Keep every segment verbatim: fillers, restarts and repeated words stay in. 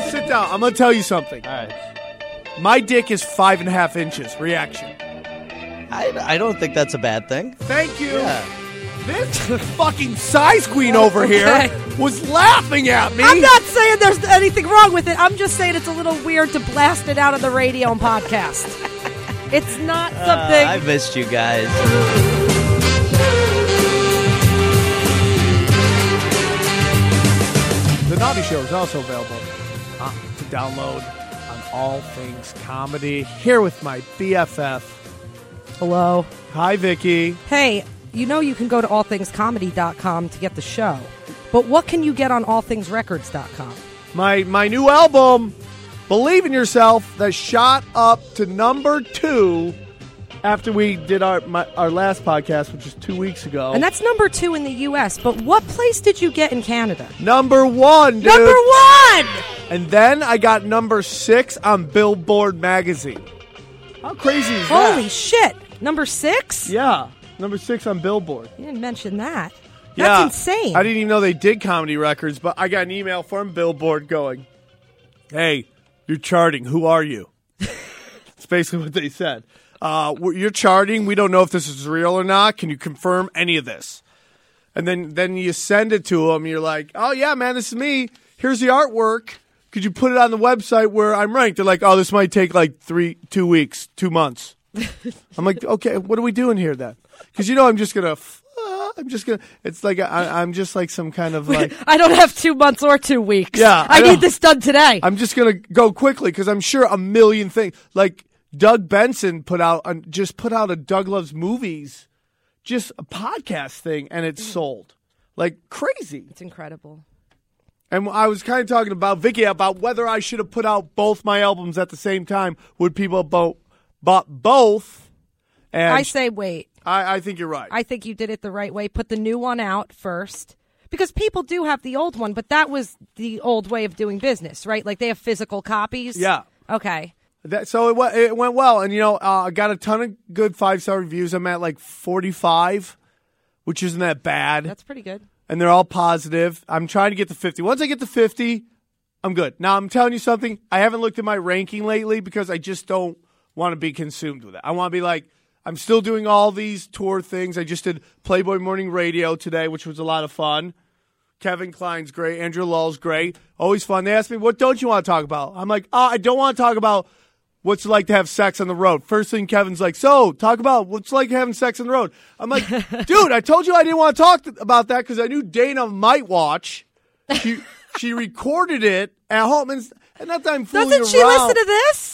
sit down. I'm going to tell you something. All right. My dick is five and a half inches. Reaction. I, I don't think that's a bad thing. Thank you. Yeah. This fucking size queen over Okay. here was laughing at me. I'm not saying there's anything wrong with it. I'm just saying it's a little weird to blast it out on the radio and podcast. It's not something. Uh, I missed you guys. The Naughty Show is also available uh, to download on All Things Comedy. Here with my B F F. Hello. Hi, Vicky. Hey, you know you can go to all things comedy dot com to get the show. But what can you get on all things records dot com? My my new album, Believe in Yourself, that shot up to number two after we did our my, our last podcast, which was two weeks ago. And that's number two in the U S. But what place did you get in Canada? Number one, dude. Number one! And then I got number six on Billboard magazine. How crazy is that? Holy shit. Number six? Yeah, number six on Billboard. You didn't mention that. That's Yeah, insane. I didn't even know they did comedy records, but I got an email from Billboard going, hey, you're charting. Who are you? That's basically what they said. Uh, you're charting. We don't know if this is real or not. Can you confirm any of this? And then, then you send it to them. You're like, oh, yeah, man, this is me. Here's the artwork. Could you put it on the website where I'm ranked? They're like, oh, this might take like three, two weeks, two months. I'm like, okay, what are we doing here then? Because, you know, I'm just going to... I'm just gonna. It's like I, I'm just like some kind of like. I don't have two months or two weeks. Yeah, I, I need know. this done today. I'm just gonna go quickly because I'm sure a million things. Like Doug Benson put out, a, just put out a Doug Loves Movies, just a podcast thing, and it's sold like crazy. It's incredible. And I was kind of talking about Vicky about whether I should have put out both my albums at the same time. Would people have bo- bought both? And I say wait. I, I think you're right. I think you did it the right way. Put the new one out first. Because people do have the old one, but that was the old way of doing business, right? Like they have physical copies. Yeah. Okay. That, so it, went, it went well. And, you know, uh, I got a ton of good five-star reviews. I'm at like forty-five, which isn't that bad. That's pretty good. And they're all positive. I'm trying to get to fifty. Once I get to fifty, I'm good. Now, I'm telling you something. I haven't looked at my ranking lately because I just don't want to be consumed with it. I want to be like, I'm still doing all these tour things. I just did Playboy Morning Radio today, which was a lot of fun. Kevin Kline's great. Andrew Lull's great. Always fun. They ask me, what don't you want to talk about? I'm like, oh, I don't want to talk about what's it like to have sex on the road. First thing Kevin's like, so talk about what's it like having sex on the road. I'm like, dude, I told you I didn't want to talk th- about that because I knew Dana might watch. She she recorded it at home. And, and not that I'm fooling Doesn't she around. listen to this?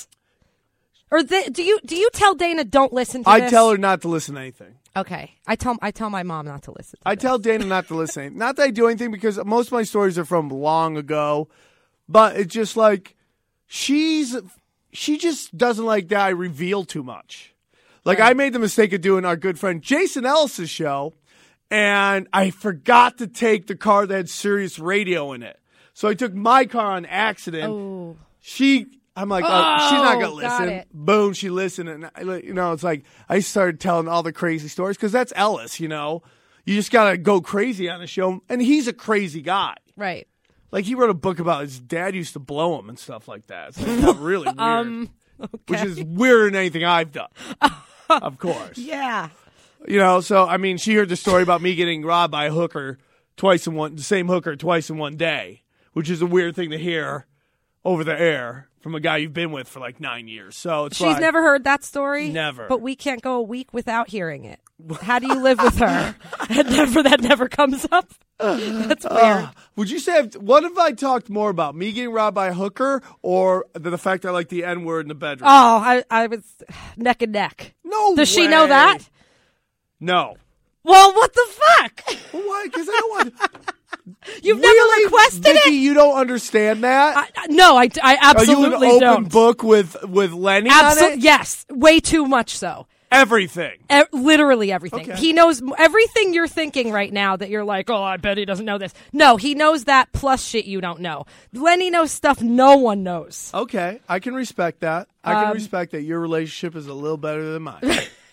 Or th- do you do you tell Dana don't listen to I this? tell her not to listen to anything. Okay. I tell I tell my mom not to listen to I this. tell Dana not to listen. Not that I do anything because most of my stories are from long ago, but it's just like she's she just doesn't like that I reveal too much. Like Right. I made the mistake of doing our good friend Jason Ellis's show, and I forgot to take the car that had Sirius Radio in it. So I took my car on accident. Oh. She. I'm like, oh, she's not going to got listen. it. Boom, she listened. And, I, you know, it's like I started telling all the crazy stories because that's Ellis, you know. You just got to go crazy on a show. And he's a crazy guy. Right. Like, he wrote a book about his dad used to blow him and stuff like that. It's like, not really weird. Um, okay. Which is weirder than anything I've done, of course. Yeah. You know, so, I mean, she heard the story about me getting robbed by a hooker twice in one, the same hooker twice in one day, which is a weird thing to hear over the air from a guy you've been with for like nine years. So it's She's like, never heard that story? Never. But we can't go a week without hearing it. How do you live with her? And never that never comes up? That's weird. Uh, would you say, what if I talked more about me getting robbed by a hooker or the, the fact I like the N-word in the bedroom? Oh, I, I was neck and neck. No Does way. she know that? No. Well, what the fuck? Well, why? Because I don't want You've really? never requested Vicky, it? you don't understand that? I, I- no, I, I absolutely Are you an open don't. book with, with Lenny on Absol- it? Yes, way too much so. Everything. E- literally everything. Okay. He knows m- everything you're thinking right now that you're like, oh, I bet he doesn't know this. No, he knows that plus shit you don't know. Lenny knows stuff no one knows. Okay, I can respect that. I can Um, respect that your relationship is a little better than mine.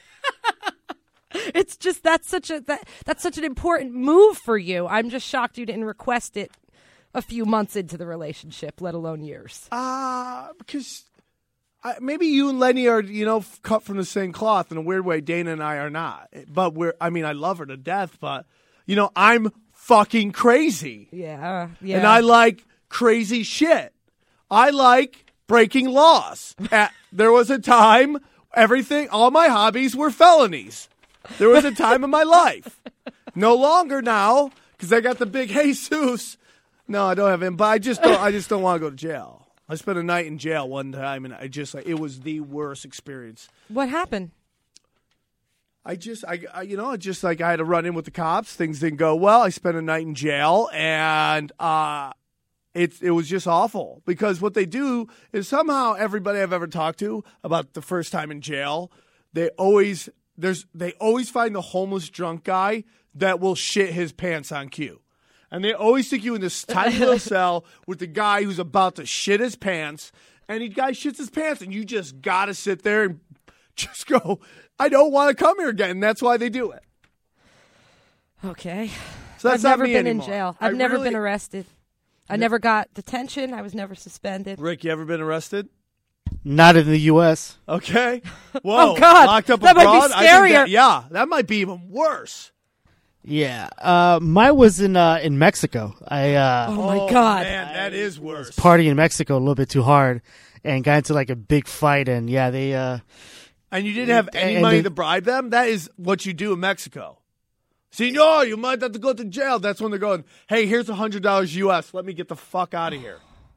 It's just that's such a that, that's such an important move for you. I'm just shocked you didn't request it a few months into the relationship, let alone years? Uh, because I, maybe you and Lenny are, you know, f- cut from the same cloth in a weird way. Dana and I are not. But we're, I mean, I love her to death, but, you know, I'm fucking crazy. Yeah, uh, yeah. And I like crazy shit. I like breaking laws. At, there was a time, everything, all my hobbies were felonies. There was a time in my life. No longer now, because I got the big Jesus. No, I don't have him, but I just don't, I just don't want to go to jail. I spent a night in jail one time, and I just like it was the worst experience. What happened? I just, I, I, you know, just like I had to run in with the cops. Things didn't go well. I spent a night in jail, and uh, it it was just awful because what they do is somehow everybody I've ever talked to about the first time in jail, they always there's they always find the homeless drunk guy that will shit his pants on cue. And they always stick you in this tiny little cell with the guy who's about to shit his pants, and the guy shits his pants, and you just got to sit there and just go, I don't want to come here again. And that's why they do it. Okay. So that's I've not never me been anymore. in jail. I've I never really- been arrested. I never got detention. I was never suspended. Rick, you ever been arrested? Not in the U S Okay. Whoa. Oh, God. Locked up That might be abroad? I think scarier. that- yeah, that might be even worse. Yeah, uh, mine was in uh, in Mexico. I uh, Oh, my God. Man, that is worse. party in Mexico a little bit too hard and got into like a big fight. And yeah, they uh, And you didn't have any And money they- to bribe them? That is what you do in Mexico. Senor, you might have to go to jail. That's when they're going, hey, here's one hundred dollars U S. Let me get the fuck out of here.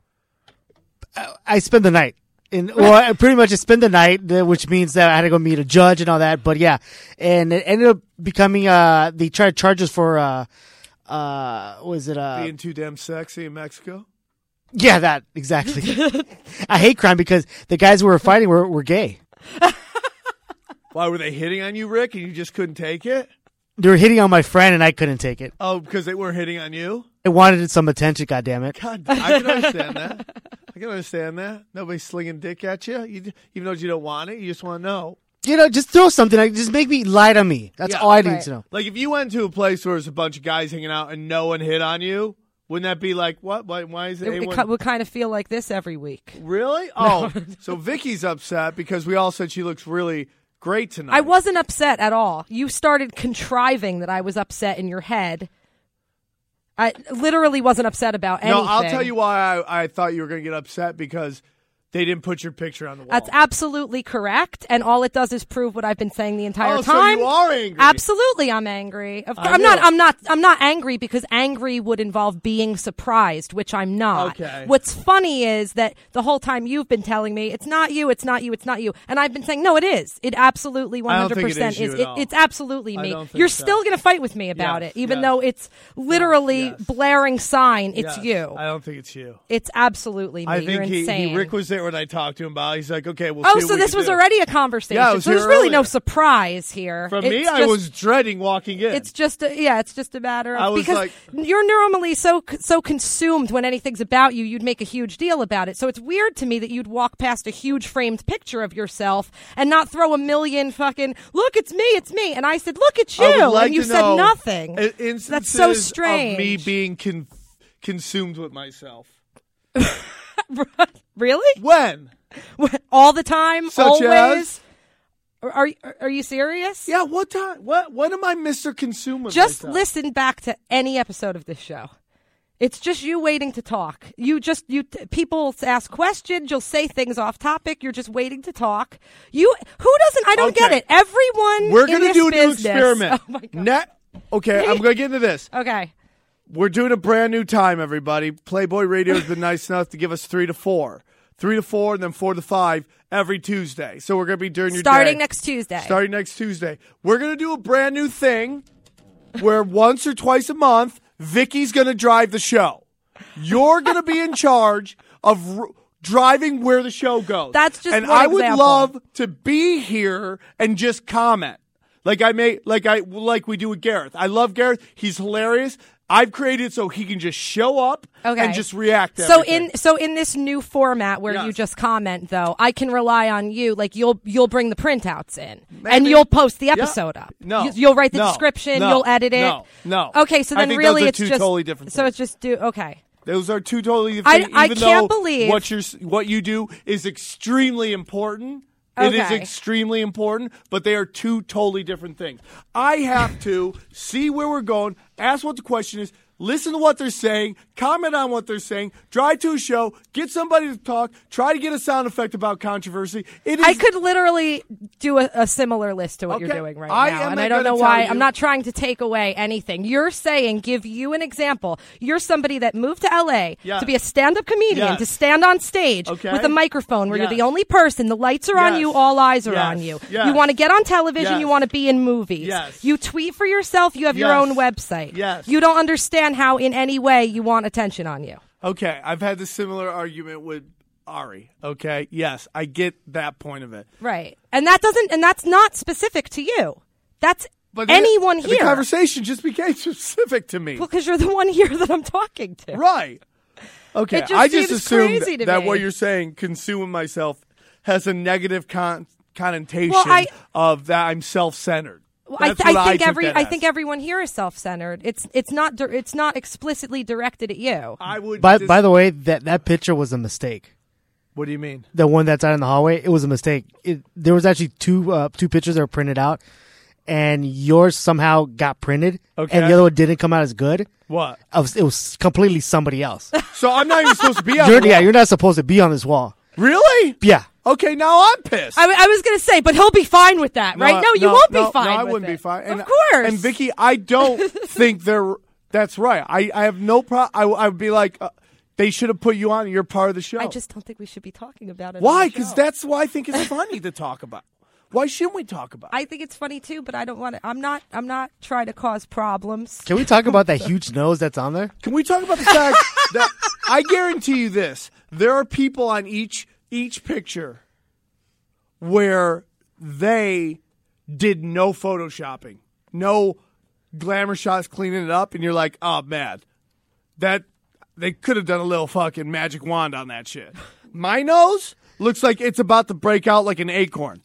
I spent the night. In, well, I pretty much I spent the night, uh, which means that I had to go meet a judge and all that. But yeah, and it ended up becoming uh, they tried charges for uh, uh, what was it uh, Being too damn sexy in Mexico? yeah, that exactly. I hate crime because the guys who were fighting were were gay. Why, were they hitting on you, Rick, and you just couldn't take it? They were hitting on my friend and I couldn't take it. Oh, because they weren't hitting on you? I wanted some attention. God damn it! God, I can understand that. I can understand that. Nobody's slinging dick at you. you even though you don't want it, you just want to know. You know, just throw something. Like, just make me lie to me. That's Yeah, all I need right. to know. Like, if you went to a place where there's a bunch of guys hanging out and no one hit on you, wouldn't that be like, what? Why, why is it It, it anyone... ki- would kind of feel like this every week. Really? Oh, so Vicky's upset because we all said she looks really great tonight. I wasn't upset at all. You started contriving that I was upset in your head. I literally wasn't upset about anything. No, I'll tell you why I, I thought you were going to get upset, because they didn't put your picture on the wall. That's absolutely correct, and all it does is prove what I've been saying the entire oh, so time. you are angry. Absolutely, I'm angry. Of course, I I'm not. knew it. I'm not. I'm not angry because angry would involve being surprised, which I'm not. Okay. What's funny is that the whole time you've been telling me it's not you, it's not you, it's not you, and I've been saying no, it is. It absolutely one I don't hundred think it percent is you is. at It, all. it's absolutely I me. don't think You're so. still going to fight with me about Yes, it, even yes. though it's literally yes. blaring sign. It's Yes. you. I don't think it's you. It's absolutely me. I You're think he, insane. he, Rick was there when I talked to him about it. He's like, okay, we'll Oh, see so what we this can was do. already a conversation. Yeah, it was so here there's really no earlier. surprise here. For It's me, I just- was dreading walking in. It's just a, yeah, it's just a matter of I was because like- you're normally so so consumed when anything's about you, you'd make a huge deal about it. So it's weird to me that you'd walk past a huge framed picture of yourself and not throw a million fucking look, it's me, it's me. And I said, look at you, I would like and you to said know nothing. i- instances That's so strange. Of me being con- consumed with myself. Really? When? All the time? Such always? as? Are, are are you serious? Yeah. What time? What? When am I Mister Consumed with Just myself? listen back to any episode of this show. It's just you waiting to talk. You just you t- people ask questions. You'll say things off topic. You're just waiting to talk. You who doesn't? I don't get Okay. it. Everyone. We're in gonna this do a new business- experiment. Oh my god. Net. Okay, I'm gonna get into this. Okay. We're doing a brand new time, everybody. Playboy Radio has been nice enough to give us three to four, three to four, and then four to five every Tuesday. So we're gonna be during your Starting day. next Tuesday. Starting next Tuesday. We're going to do a brand new thing where once or twice a month, Vicky's going to drive the show. You're going to be in charge of r- driving where the show goes. That's just And one I would example. love to be here and just comment. Like I may like I like we do with Gareth. I love Gareth. He's hilarious. I've created it so he can just show up Okay. and just react to So everything. in so in this new format where you Yes. just comment, though, I can rely on you. Like you'll you'll bring the printouts in and Maybe. you'll post the Yeah. episode up. No. You, you'll write the No. description. No. you'll edit it. No. No. Okay, so I then think really those are it's two just totally different So things. it's just do okay. Those are two totally different things. I Even can't though believe- what you're what you do is extremely important. It is Okay. extremely important, but they are two totally different things. I have to see where we're going, ask what the question is, listen to what they're saying, comment on what they're saying, drive to a show, get somebody to talk, try to get a sound effect about controversy. It is I could literally do a, a similar list to what Okay. you're doing right I now, am and not I don't gonna know tell why. you- I'm not trying to take away anything. You're saying, give you an example. You're somebody that moved to L A Yes. to be a stand-up comedian, Yes. to stand on stage Okay. with a microphone where Yes. you're the only person. The lights are on Yes. you. All eyes are Yes. on you. Yes. You want to get on television. Yes. You want to be in movies. Yes. You tweet for yourself. You have your Yes. own website. Yes. You don't understand how in any way you want attention on you. Okay, I've had this similar argument with Ari. Okay, yes, I get that point of it. Right. And that doesn't and that's not specific to you. That's But anyone the, here. The conversation just became specific to me. Well, because you're the one here that I'm talking to. Right. Okay, It just I just seems assumed crazy to that me. what you're saying, consuming myself, has a negative con- connotation Well, I- of that I'm self-centered. Well, I, That's th- what I think took every that I as. think everyone here is self-centered. It's it's not dir- it's not explicitly directed at you. I would. By dis- by the way, that that picture was a mistake. what do you mean? The one that's out in the hallway, it was a mistake. It, there was actually two uh, two pictures that were printed out, and yours somehow got printed, Okay. and the other one didn't come out as good. What? It was, it was completely somebody else. So I'm not even supposed to be on you're, the yeah, wall. you're not supposed to be on this wall. Really? Yeah. Okay, now I'm pissed. I, I was going to say, but he'll be fine with that, right? No, you won't be no, fine. No, I with wouldn't it. be fine. And, of course. And Vicky, I don't think they're. That's right. I, I have no problem. I, I would be like, uh, they should have put you on. You're part of the show. I just don't think we should be talking about it. Why? on the Because show. that's why I think it's funny to talk about. Why shouldn't we talk about it? I think it's funny too, but I don't want to. I'm not. I'm not trying to cause problems. Can we talk about that huge nose that's on there? Can we talk about the fact that I guarantee you this: there are people on each each picture where they did no photoshopping, no glamour shots cleaning it up, and you're like, oh man, that they could have done a little fucking magic wand on that shit. My nose looks like it's about to break out like an acorn.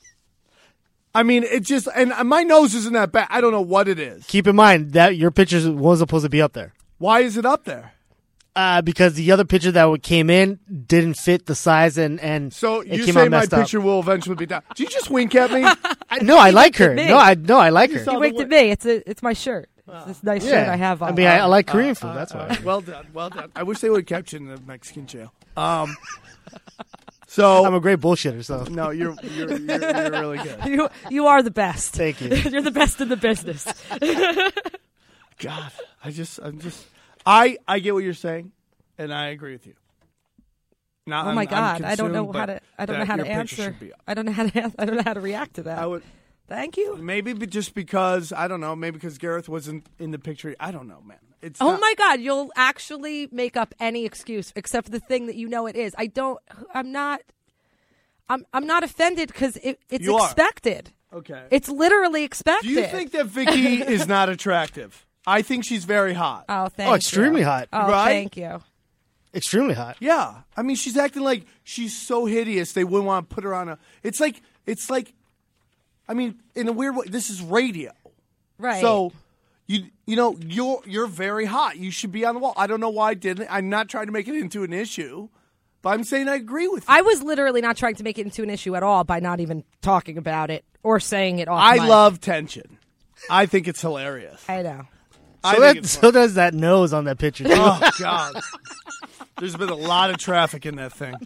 I mean, it just, and my nose isn't that bad. I don't know what it is. Keep in mind that your picture wasn't supposed to be up there. Why is it up there? Uh, because the other picture that came in didn't fit the size and, and So it you came say out my messed up. picture will eventually be down. Did you just wink at me? I, no, I like her. me. No, I no, I like her. saw You the winked way- at me. It's a. It's my shirt. It's this nice shirt I have on. I mean, I, I like Korean food. That's why. Well done, well done. I wish they would have kept you in the Mexican jail. Um, so I'm a great bullshitter. So no, you're you're, you're you're really good. You you are the best. Thank you. You're the best in the business. God, I just I'm just I I get what you're saying, and I agree with you. Now, Oh I'm- my I'm God, I don't know consumed, how but to. I don't know that how to your picture answer. should be up. I don't know how to. I don't know how to react to that. I would Thank you. maybe be just because I don't know, maybe because Gareth wasn't in the picture. I don't know, man. It's Oh not- my God, you'll actually make up any excuse except for the thing that you know it is. I don't. I'm not. I'm. I'm not offended because it, it's You are. expected. Okay. It's literally expected. Do you think that Vicky is not attractive? I think she's very hot. Oh, thank oh, you. extremely hot. Oh, Right? thank you. Extremely hot. Yeah, I mean, she's acting like she's so hideous they wouldn't want to put her on a. It's like it's like, I mean, in a weird way, this is radio, Right. so you you know you're you're very hot. You should be on the wall. I don't know why I didn't. I'm not trying to make it into an issue, but I'm saying I agree with you. I was literally not trying to make it into an issue at all by not even talking about it or saying it off I mic. love tension. I think it's hilarious. I know. I So, think that, it's so does that nose on that picture. Too. Oh God, there's been a lot of traffic in that thing.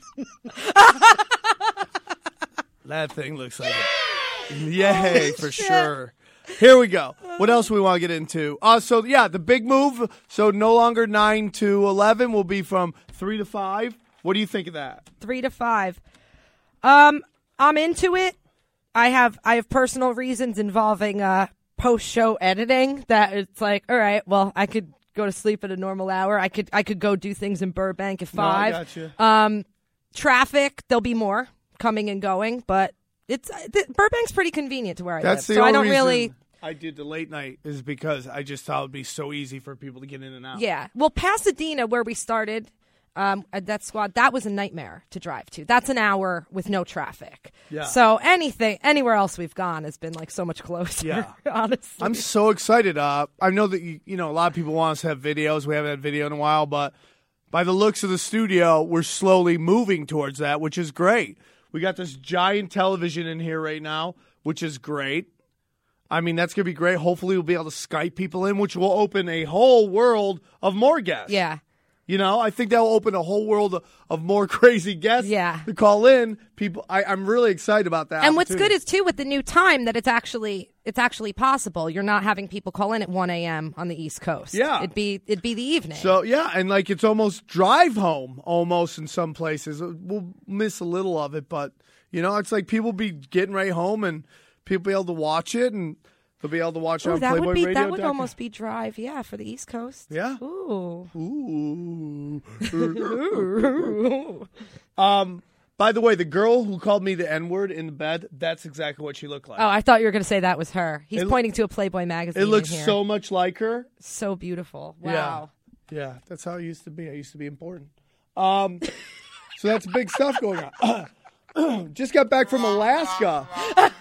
That thing looks like it. Yay, for sure. Here we go. What else we want to get into? Uh, so, yeah, the big move. So, no longer nine to eleven will be from three to five. What do you think of that? Three to five. Um, I'm into it. I have I have personal reasons involving uh post show editing that it's like, all right, well, I could go to sleep at a normal hour. I could I could go do things in Burbank at No, I five. gotcha. Um, traffic. There'll be more coming and going, but it's th- Burbank's pretty convenient to where I That's live, the so only I don't reason really. I did the late night is because I just thought it would be so easy for people to get in and out. Yeah. Well, Pasadena, where we started, um, at that squad, that was a nightmare to drive to. That's an hour with no traffic. Yeah. So anything, anywhere else we've gone has been like so much closer. Yeah. Honestly. I'm so excited. Uh, I know that you, you know a lot of people want us to have videos. We haven't had video in a while, but by the looks of the studio, we're slowly moving towards that, which is great. We got this giant television in here right now, which is great. I mean, that's going to be great. Hopefully, we'll be able to Skype people in, which will open a whole world of more guests. Yeah. You know, I think that will open a whole world of, of more crazy guests Yeah. to call in. People, I, I'm really excited about that. And what's opportunity. good is too with the new time that it's actually it's actually possible. You're not having people call in at one a.m. on the East Coast. Yeah. it'd be it'd be the evening. So, yeah, and like it's almost drive home almost in some places. We'll miss a little of it, but, you know, it's like people be getting right home and people be able to watch it and they'll be able to watch it Ooh, on that Playboy would be Radio. that would almost be drive, yeah, for the East Coast. Yeah. Ooh. Ooh. um, by the way, the girl who called me the N-word in the bed, that's exactly what she looked like. Oh, I thought you were going to say that was her. He's It- pointing to a Playboy magazine. it looks in here. so much like her. so beautiful. Wow. Yeah. Yeah, that's how I used to be. I used to be important. Um, so that's big stuff going on. Just got back from Alaska.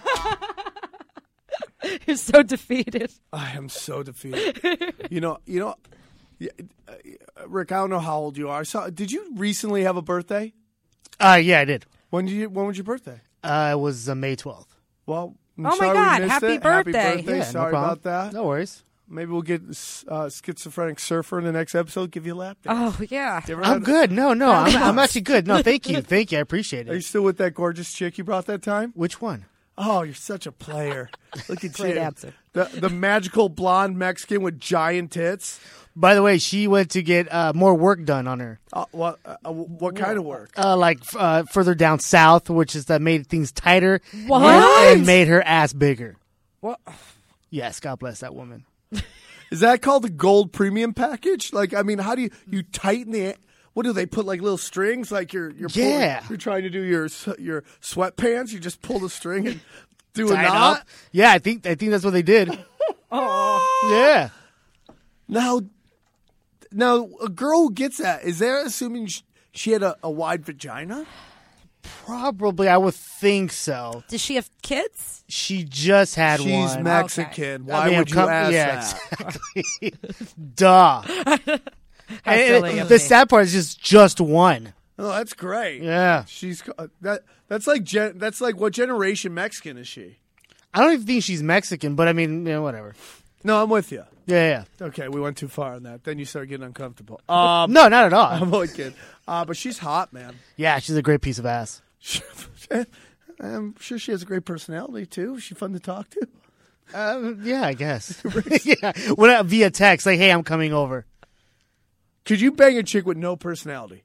You're so defeated. I am so defeated. you know, you know, yeah, uh, Rick. I don't know how old you are. So, did you recently have a birthday? Uh, yeah, I did. When did you? When was your birthday? Uh, it was uh, May twelfth. Well, I'm Oh my sorry we God, missed happy it. Happy birthday. birthday! Yeah, Sorry no problem. about that. No worries. Maybe we'll get uh, schizophrenic surfer in the next episode. Give you a lap dance. Oh yeah. You ever I'm had- good. No, no, I'm, I'm actually good. No, thank you. Thank you. I appreciate Are you it. still with that gorgeous chick you brought that time? Which one? Oh, you're such a player. Look at Great you. answer. The the magical blonde Mexican with giant tits. By the way, she went to get uh, more work done on her. Uh, what uh, what kind of work? Uh, like uh, further down south, which is that made things tighter What? and, and made her ass bigger. What? Yes, God bless that woman. Is that called the gold premium package? Like, I mean, how do you you tighten the? What do they put like little strings? Like you're you're pulling- Yeah. you're trying to do your s- your sweatpants. You just pull the string and do a Tied knot. up. Yeah, I think I think that's what they did. Oh. Yeah. Now, now a girl who gets that, is there assuming sh- she had a, a wide vagina? Probably, I would think so. Does she have kids? She just had She's one. Mexican. Why I mean, would you come- ask yeah, that? exactly. Duh. How And silly of the me. sad part is just just one. Oh, that's great. Yeah. She's uh, that. That's like gen, that's like what generation Mexican is she? I don't even think she's Mexican, but I mean, you know, whatever. No, I'm with you. Yeah, Okay, we went too far on that. Then you start getting uncomfortable. Um, yeah. No, not at all. I'm only kidding. Uh, but she's hot, man. Yeah, she's a great piece of ass. I'm sure she has a great personality too. Is she fun to talk to? Uh, yeah, I guess. yeah, when I, via text, like, hey, I'm coming over. Could you bang a chick with no personality?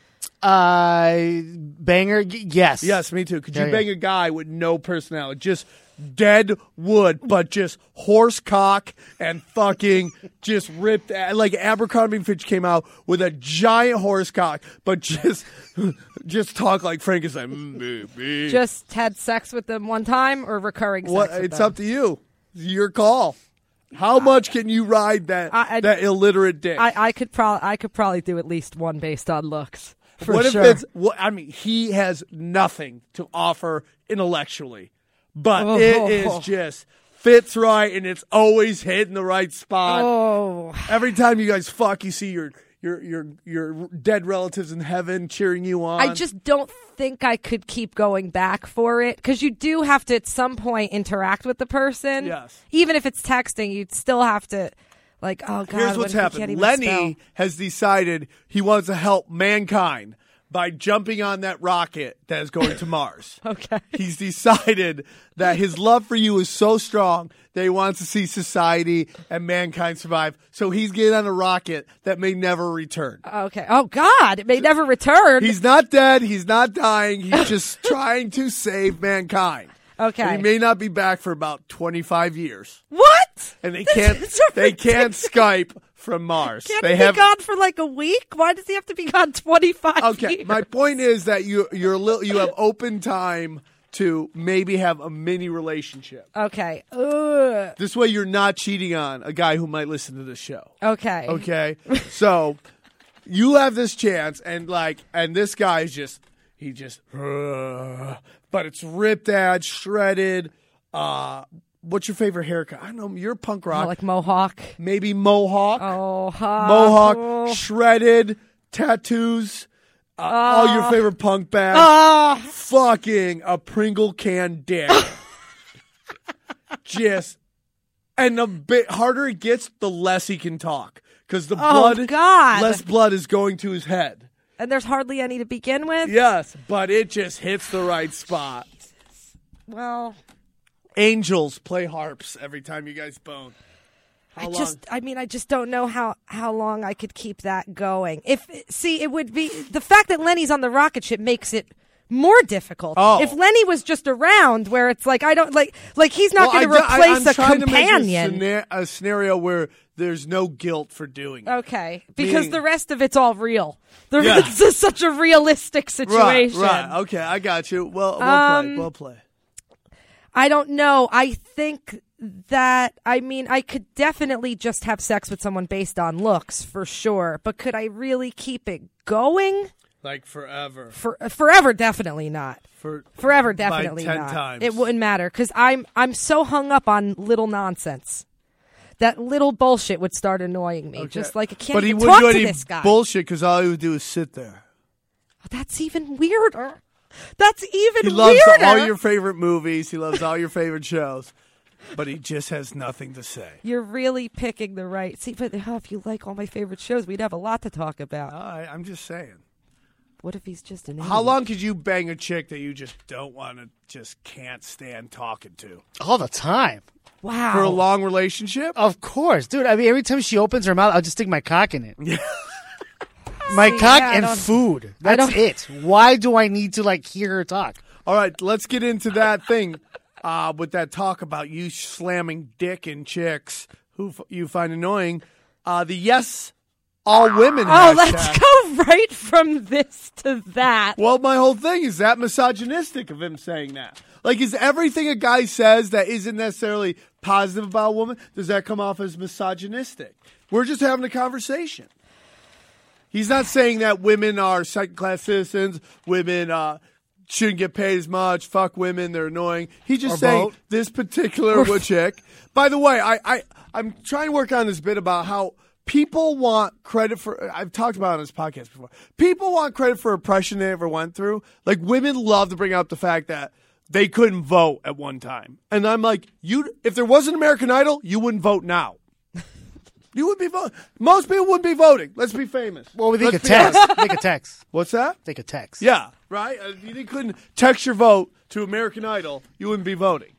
Uh, banger, y- yes. Yes, me too. Could you Yeah, yeah. bang a guy with no personality? Just dead wood, but just horse cock and fucking just ripped. Like Abercrombie and Fitch came out with a giant horse cock, but just just talk like Frankenstein. Mm, baby. Just had sex with them one time or recurring sex What? with It's them? up to you. It's your call. How much can you ride that I- I- that illiterate dick? I, I could probably I could probably do at least one based on looks. For what sure. if it's? What, I mean, he has nothing to offer intellectually, but Oh. it is just fits right, and it's always hitting the right spot. Oh, Every time you guys fuck, you see your your your your dead relatives in heaven cheering you on. I just don't think I could keep going back for it because you do have to at some point interact with the person. Yes. Even if it's texting, you'd still have to, like, oh god. Here's what what's if he happened. can't even Lenny spell? has decided he wants to help mankind by jumping on that rocket that is going to Mars. Okay. He's decided that his love for you is so strong that he wants to see society and mankind survive. So he's getting on a rocket that may never return. Okay. Oh god, it may never return. He's not dead. He's not dying. He's just trying to save mankind. Okay. And he may not be back for about twenty-five years. What? And they This can't is so they can't Skype from Mars. Can't they he have be gone for like a week? Why does he have to be gone twenty-five Okay, years? my point is that you you're a little, you have open time to maybe have a mini relationship. Okay. Ugh. This way you're not cheating on a guy who might listen to this show. Okay. Okay? So you have this chance and like and this guy is just he just uh, but it's ripped ad, shredded. Uh what's your favorite haircut? I don't know, you're punk rock. Oh, like Mohawk. Maybe mohawk. Oh, ha- Mohawk, oh. shredded, tattoos, uh, all your favorite punk bands, Uh, fucking a Pringle can dick. Just, and the bit harder it gets, the less he can talk. Because the Oh, blood, God. less blood is going to his head. and there's hardly any to begin with. Yes, but it just hits the right spot. Well, Angels play harps every time you guys bone. How I long? just, I mean, I just don't know how, how long I could keep that going. If, see, it would be, the fact that Lenny's on the rocket ship makes it more difficult. Oh. If Lenny was just around where it's like, I don't, like, like he's not Well, going to I- I- replace I'm a trying to make companion. a, scena- a scenario where there's no guilt for doing it. Okay, because Meaning- the rest of it's all real. The Yeah. It's just such a realistic Right, situation. right. Okay, I got you. Well, well Um, play, well play. I don't know. I think that, I mean, I could definitely just have sex with someone based on looks, for sure. But could I really keep it going? Like forever. For forever, definitely not. For Forever, definitely by ten not. times. It wouldn't matter because I'm I'm so hung up on little nonsense. That little bullshit would start annoying me. Okay. Just like I can't But he even wouldn't talk do to any this guy. bullshit because all he would do is sit there. That's even weirder. That's even He loves weirder. all your favorite movies. He loves all your favorite shows. But he just has nothing to say. You're really picking the right. See, but oh, if you like all my favorite shows, we'd have a lot to talk about. All right, I'm just saying. What if he's just an idiot? How long could you bang a chick that you just don't want to, just can't stand talking to? All the time. Wow. For a long relationship? Of course, dude. I mean, every time she opens her mouth, I'll just stick my cock in it. Yeah. My See, cock yeah, I and don't- food. I That's don't- it. Why do I need to like hear her talk? All right, let's get into that thing uh, with that talk about you slamming dick in chicks who f- you find annoying. Uh, the yes, all women Oh, hashtag. let's go right from this to that. Well, my whole thing is that misogynistic of him saying that. Like, is everything a guy says that isn't necessarily positive about a woman, does that come off as misogynistic? We're just having a conversation. He's not saying that women are second-class citizens, women uh, shouldn't get paid as much, fuck women, they're annoying. He's just Or saying both. this particular wood chick. By the way, I, I, I'm trying to work on this bit about how people want credit for, I've talked about it on this podcast before. People want credit for oppression they ever went through. Like, women love to bring up the fact that they couldn't vote at one time. And I'm like, you, if there was an American Idol, you wouldn't vote now. You would be voting. Most people wouldn't be voting. Let's be famous. Well, they Let's could be text. honest. They could text. What's that? They could text. Yeah, right? Uh, If you couldn't text your vote to American Idol, you wouldn't be voting.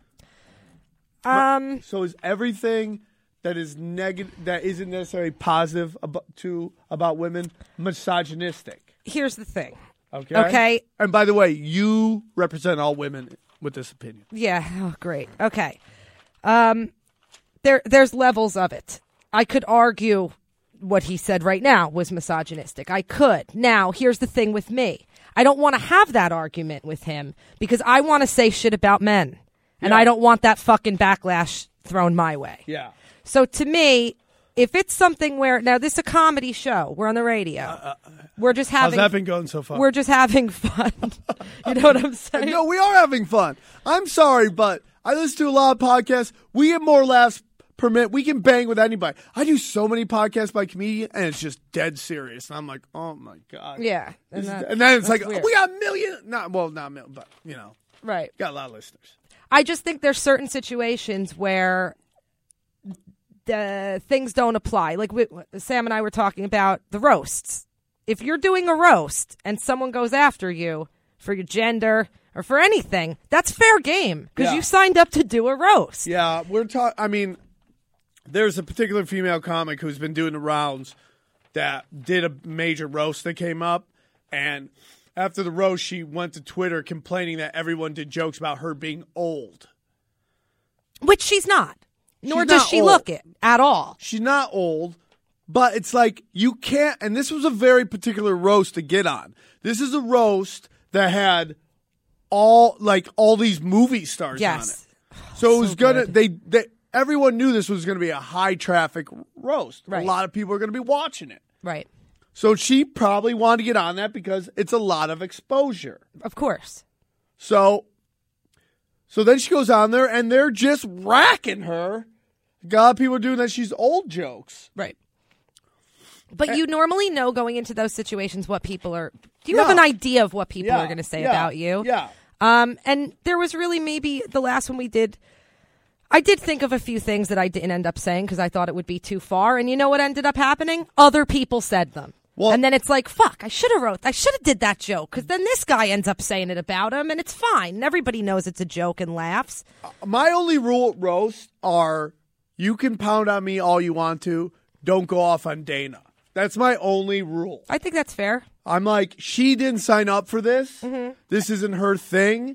Um, So is everything that is negative, that isn't necessarily positive about, to about women, misogynistic? here's the thing. Okay. Okay. And by the way, you represent all women with this opinion. Yeah. Oh, great. Okay. Um, there, there's levels of it. I could argue what he said right now was misogynistic. I could. Now, here's the thing with me. I don't want to have that argument with him because I want to say shit about men. And Yeah. I don't want that fucking backlash thrown my way. Yeah. So to me, if it's something where now this is a comedy show, we're on the radio, Uh, we're just How's having that been going so far? we're just having fun. You know what I'm saying? No, we are having fun. I'm sorry, but I listen to a lot of podcasts. We get more laughs per minute. We can bang with anybody. I do so many podcasts by comedians, and it's just dead serious. And I'm like, oh my god. Yeah, and, This is- that- and then it's that's like, weird. we got a million. Not well, not a million, but you know, right. got a lot of listeners. I just think there's certain situations where the things don't apply. Like we, Sam and I were talking about the roasts. If you're doing a roast and someone goes after you for your gender or for anything, that's fair game because Yeah. you signed up to do a roast. Yeah, we're talking. I mean, there's a particular female comic who's been doing the rounds that did a major roast that came up, and after the roast, she went to Twitter complaining that everyone did jokes about her being old. Which she's not. Nor She's does not she old. look it at all. She's not old, but it's like you can't. And this was a very particular roast to get on. This is a roast that had all like all these movie stars Yes. on it. So it was So gonna. good. They, they everyone knew this was gonna be a high traffic roast. Right. A lot of people are gonna be watching it. Right. So she probably wanted to get on that because it's a lot of exposure. Of course. So, so then she goes on there and they're just racking her. A lot of people are doing that she's old jokes. Right. But you normally know going into those situations what people are. Do you Yeah. have an idea of what people Yeah. are going to say Yeah. about you? Yeah. Um, and there was really maybe the last one we did. I did think of a few things that I didn't end up saying because I thought it would be too far. And you know what ended up happening? Other people said them. Well- and then it's like, fuck, I should have wrote, I should have did that joke because then this guy ends up saying it about him and it's fine. And everybody knows it's a joke and laughs. My only rule at roast are you can pound on me all you want to. Don't go off on Dana. That's my only rule. I think that's fair. I'm like, she didn't sign up for this. Mm-hmm. This isn't her thing.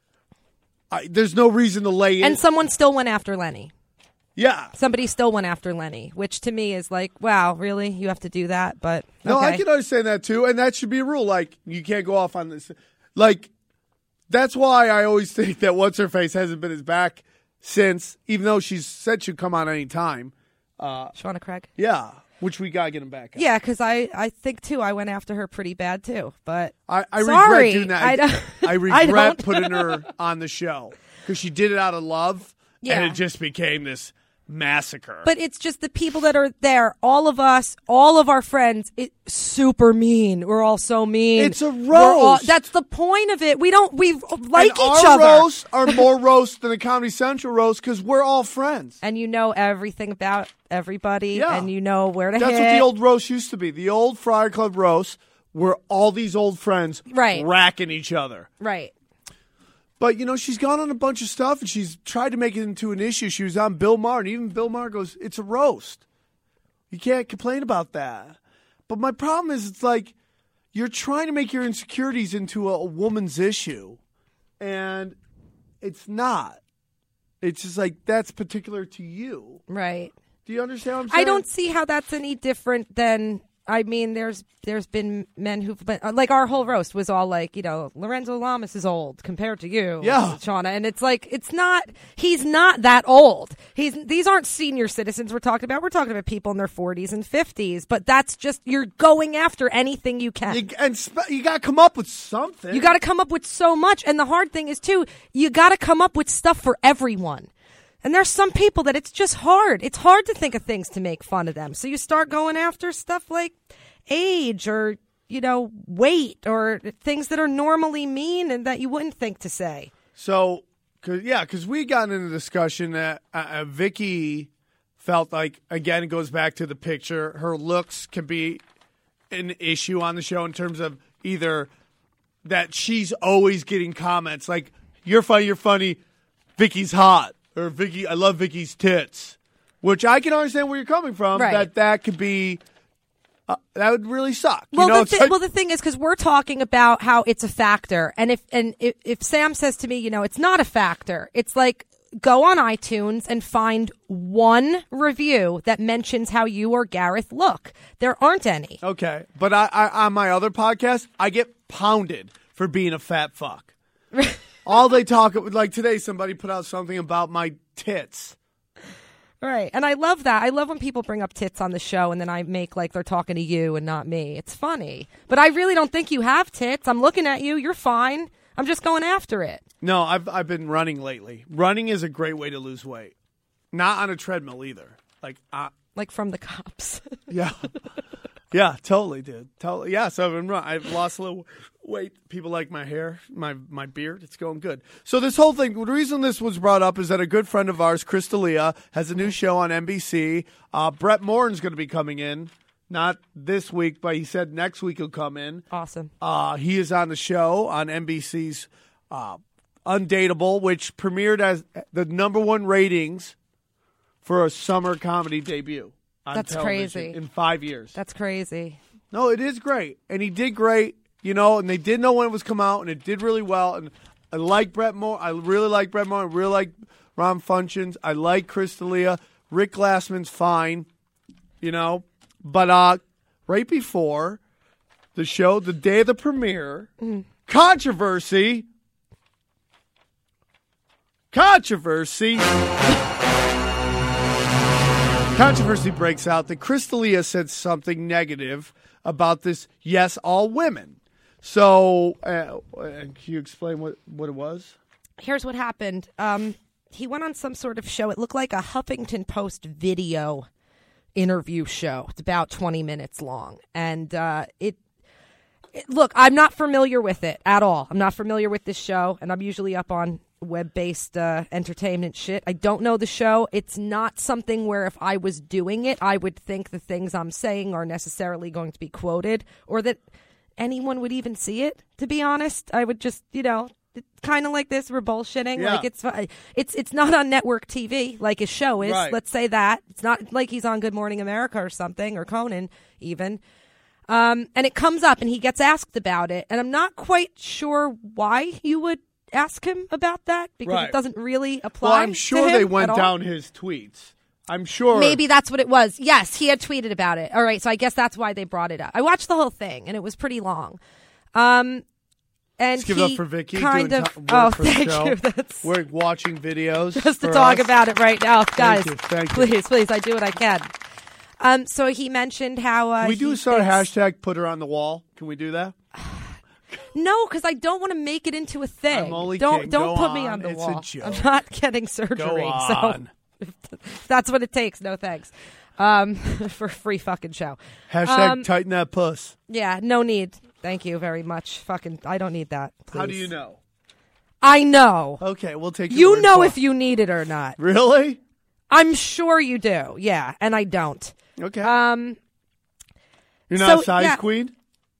I, there's no reason to lay in. And someone still went after Lenny. yeah. Somebody still went after Lenny, which to me is like, wow, really? You have to do that? But No, I okay. can understand that too, and that should be a rule. Like, you can't go off on this. Like, that's why I always think that What's Her Face hasn't been his back since, even though she's said she'd come on any time. Shauna Craig. Yeah, which we gotta get him back. On. Yeah, because I, I think too I went after her pretty bad too. But I, I sorry, regret doing that. I don't- I I regret don't. putting her on the show because she did it out of love, Yeah. and it just became this massacre. But it's just the people that are there, all of us, all of our friends, it super mean. We're all so mean. It's a We're all- roast. that's the point of it. We don't we like and each our other. roasts are more roast than the Comedy Central roast because we're all friends. And you know everything about everybody Yeah. and you know where to That's hit. what the old roast used to be. The old Friar Club roast were all these old friends Right. racking each other. Right. But, you know, she's gone on a bunch of stuff and she's tried to make it into an issue. She was on Bill Maher, and even Bill Maher goes, it's a roast. You can't complain about that. But my problem is, it's like, you're trying to make your insecurities into a, a woman's issue, and it's not. It's just like, that's particular to you. Right. Do you understand what I'm saying? I don't see how that's any different than. I mean, there's there's been men who've been like our whole roast was all like, you know, Lorenzo Lamas is old compared to you, Yeah. Shauna, and it's like it's not. He's not that old. He's these aren't senior citizens we're talking about. We're talking about people in their forties and fifties. But that's just you're going after anything you can. You, and sp- you got to come up with something. You got to come up with so much, and the hard thing is too, you got to come up with stuff for everyone. And there's some people that it's just hard. It's hard to think of things to make fun of them. So you start going after stuff like age or, you know, weight or things that are normally mean and that you wouldn't think to say. So, cause, yeah, because we got into a discussion that uh, uh, Vicky felt like, again, it goes back to the picture. Her looks can be an issue on the show in terms of either that she's always getting comments like, you're funny, you're funny, Vicky's hot. Or Vicky, I love Vicky's tits, which I can understand where you're coming from. Right. That that could be, uh, that would really suck. Well, you know, the it's thi- like- well, the thing is, because we're talking about how it's a factor, and if and if, if Sam says to me, you know, it's not a factor, it's like go on iTunes and find one review that mentions how you or Gareth look. There aren't any. Okay, but I, I on my other podcast, I get pounded for being a fat fuck. All they talk like today, somebody put out something about my tits. Right. And I love that. I love when people bring up tits on the show and then I make like they're talking to you and not me. It's funny. But I really don't think you have tits. I'm looking at you. You're fine. I'm just going after it. No, I've I've been running lately. Running is a great way to lose weight. Not on a treadmill either. Like, uh, Like from the cops. yeah, yeah, totally, dude. Totally, yeah. So I've been run- I've lost a little weight. People like my hair, my my beard. It's going good. So this whole thing. The reason this was brought up is that a good friend of ours, Chris D'Elia, has a new show on N B C. Uh, Brett Morin's going to be coming in. Not this week, but he said next week he'll come in. Awesome. Uh, he is on the show on N B C's uh, Undateable, which premiered as the number one ratings for a summer comedy debut. On That's television crazy. In five years. That's crazy. No, it is great. And he did great, you know, and they did know when it was come out, and it did really well. And I like Brett Moore. I really like Brett Moore. I really like Ron Funches. I like Chris D'Elia. Rick Glassman's fine, you know. But uh, right before the show, the day of the premiere, mm-hmm. controversy, controversy, controversy breaks out that Chris D'Elia said something negative about this Yes, All Women. So, uh, can you explain what, what it was? Here's what happened. Um, he went on some sort of show. It looked like a Huffington Post video interview show. It's about twenty minutes long. And uh, it, it, look, I'm not familiar with it at all. I'm not familiar with this show, and I'm usually up on web-based uh, entertainment shit. I don't know the show. It's not something where if I was doing it, I would think the things I'm saying are necessarily going to be quoted or that anyone would even see it, to be honest. I would just, you know, it's kind of like this. We're bullshitting. Yeah. Like it's it's it's not on network T V like his show is. Right. Let's say that. It's not like he's on Good Morning America or something, or Conan even. Um, and it comes up and he gets asked about it. And I'm not quite sure why you would ask him about that, because Right. it doesn't really apply. Well, I'm to sure him they at went all. down his tweets. I'm sure. Maybe that's what it was. Yes, he had tweeted about it. All right, so I guess that's why they brought it up. I watched the whole thing, and it was pretty long. Um, and Let's give he it up for Vicky. kind doing of. t- work Oh, for the thank show. you. That's We're watching videos. just to for talk us. about it right now, guys. you, thank you. Please, please, I do what I can. Um, so he mentioned how uh, Can we do he a sort of thinks- hashtag put her on the wall? Can we do that? No, because I don't want to make it into a thing. I'm only don't kidding. don't Go put me on. on the It's a wall. joke. I'm not getting surgery. Go on. So if that's what it takes, no thanks. Um, for a free fucking show. Hashtag Um, tighten that puss. Yeah, no need. Thank you very much. Fucking, I don't need that. How do please. you know? I know. Okay, we'll take your You word know for if it. you need it or not. Really? I'm sure you do. Yeah, and I don't. Okay. Um, You're not so, a size yeah. queen?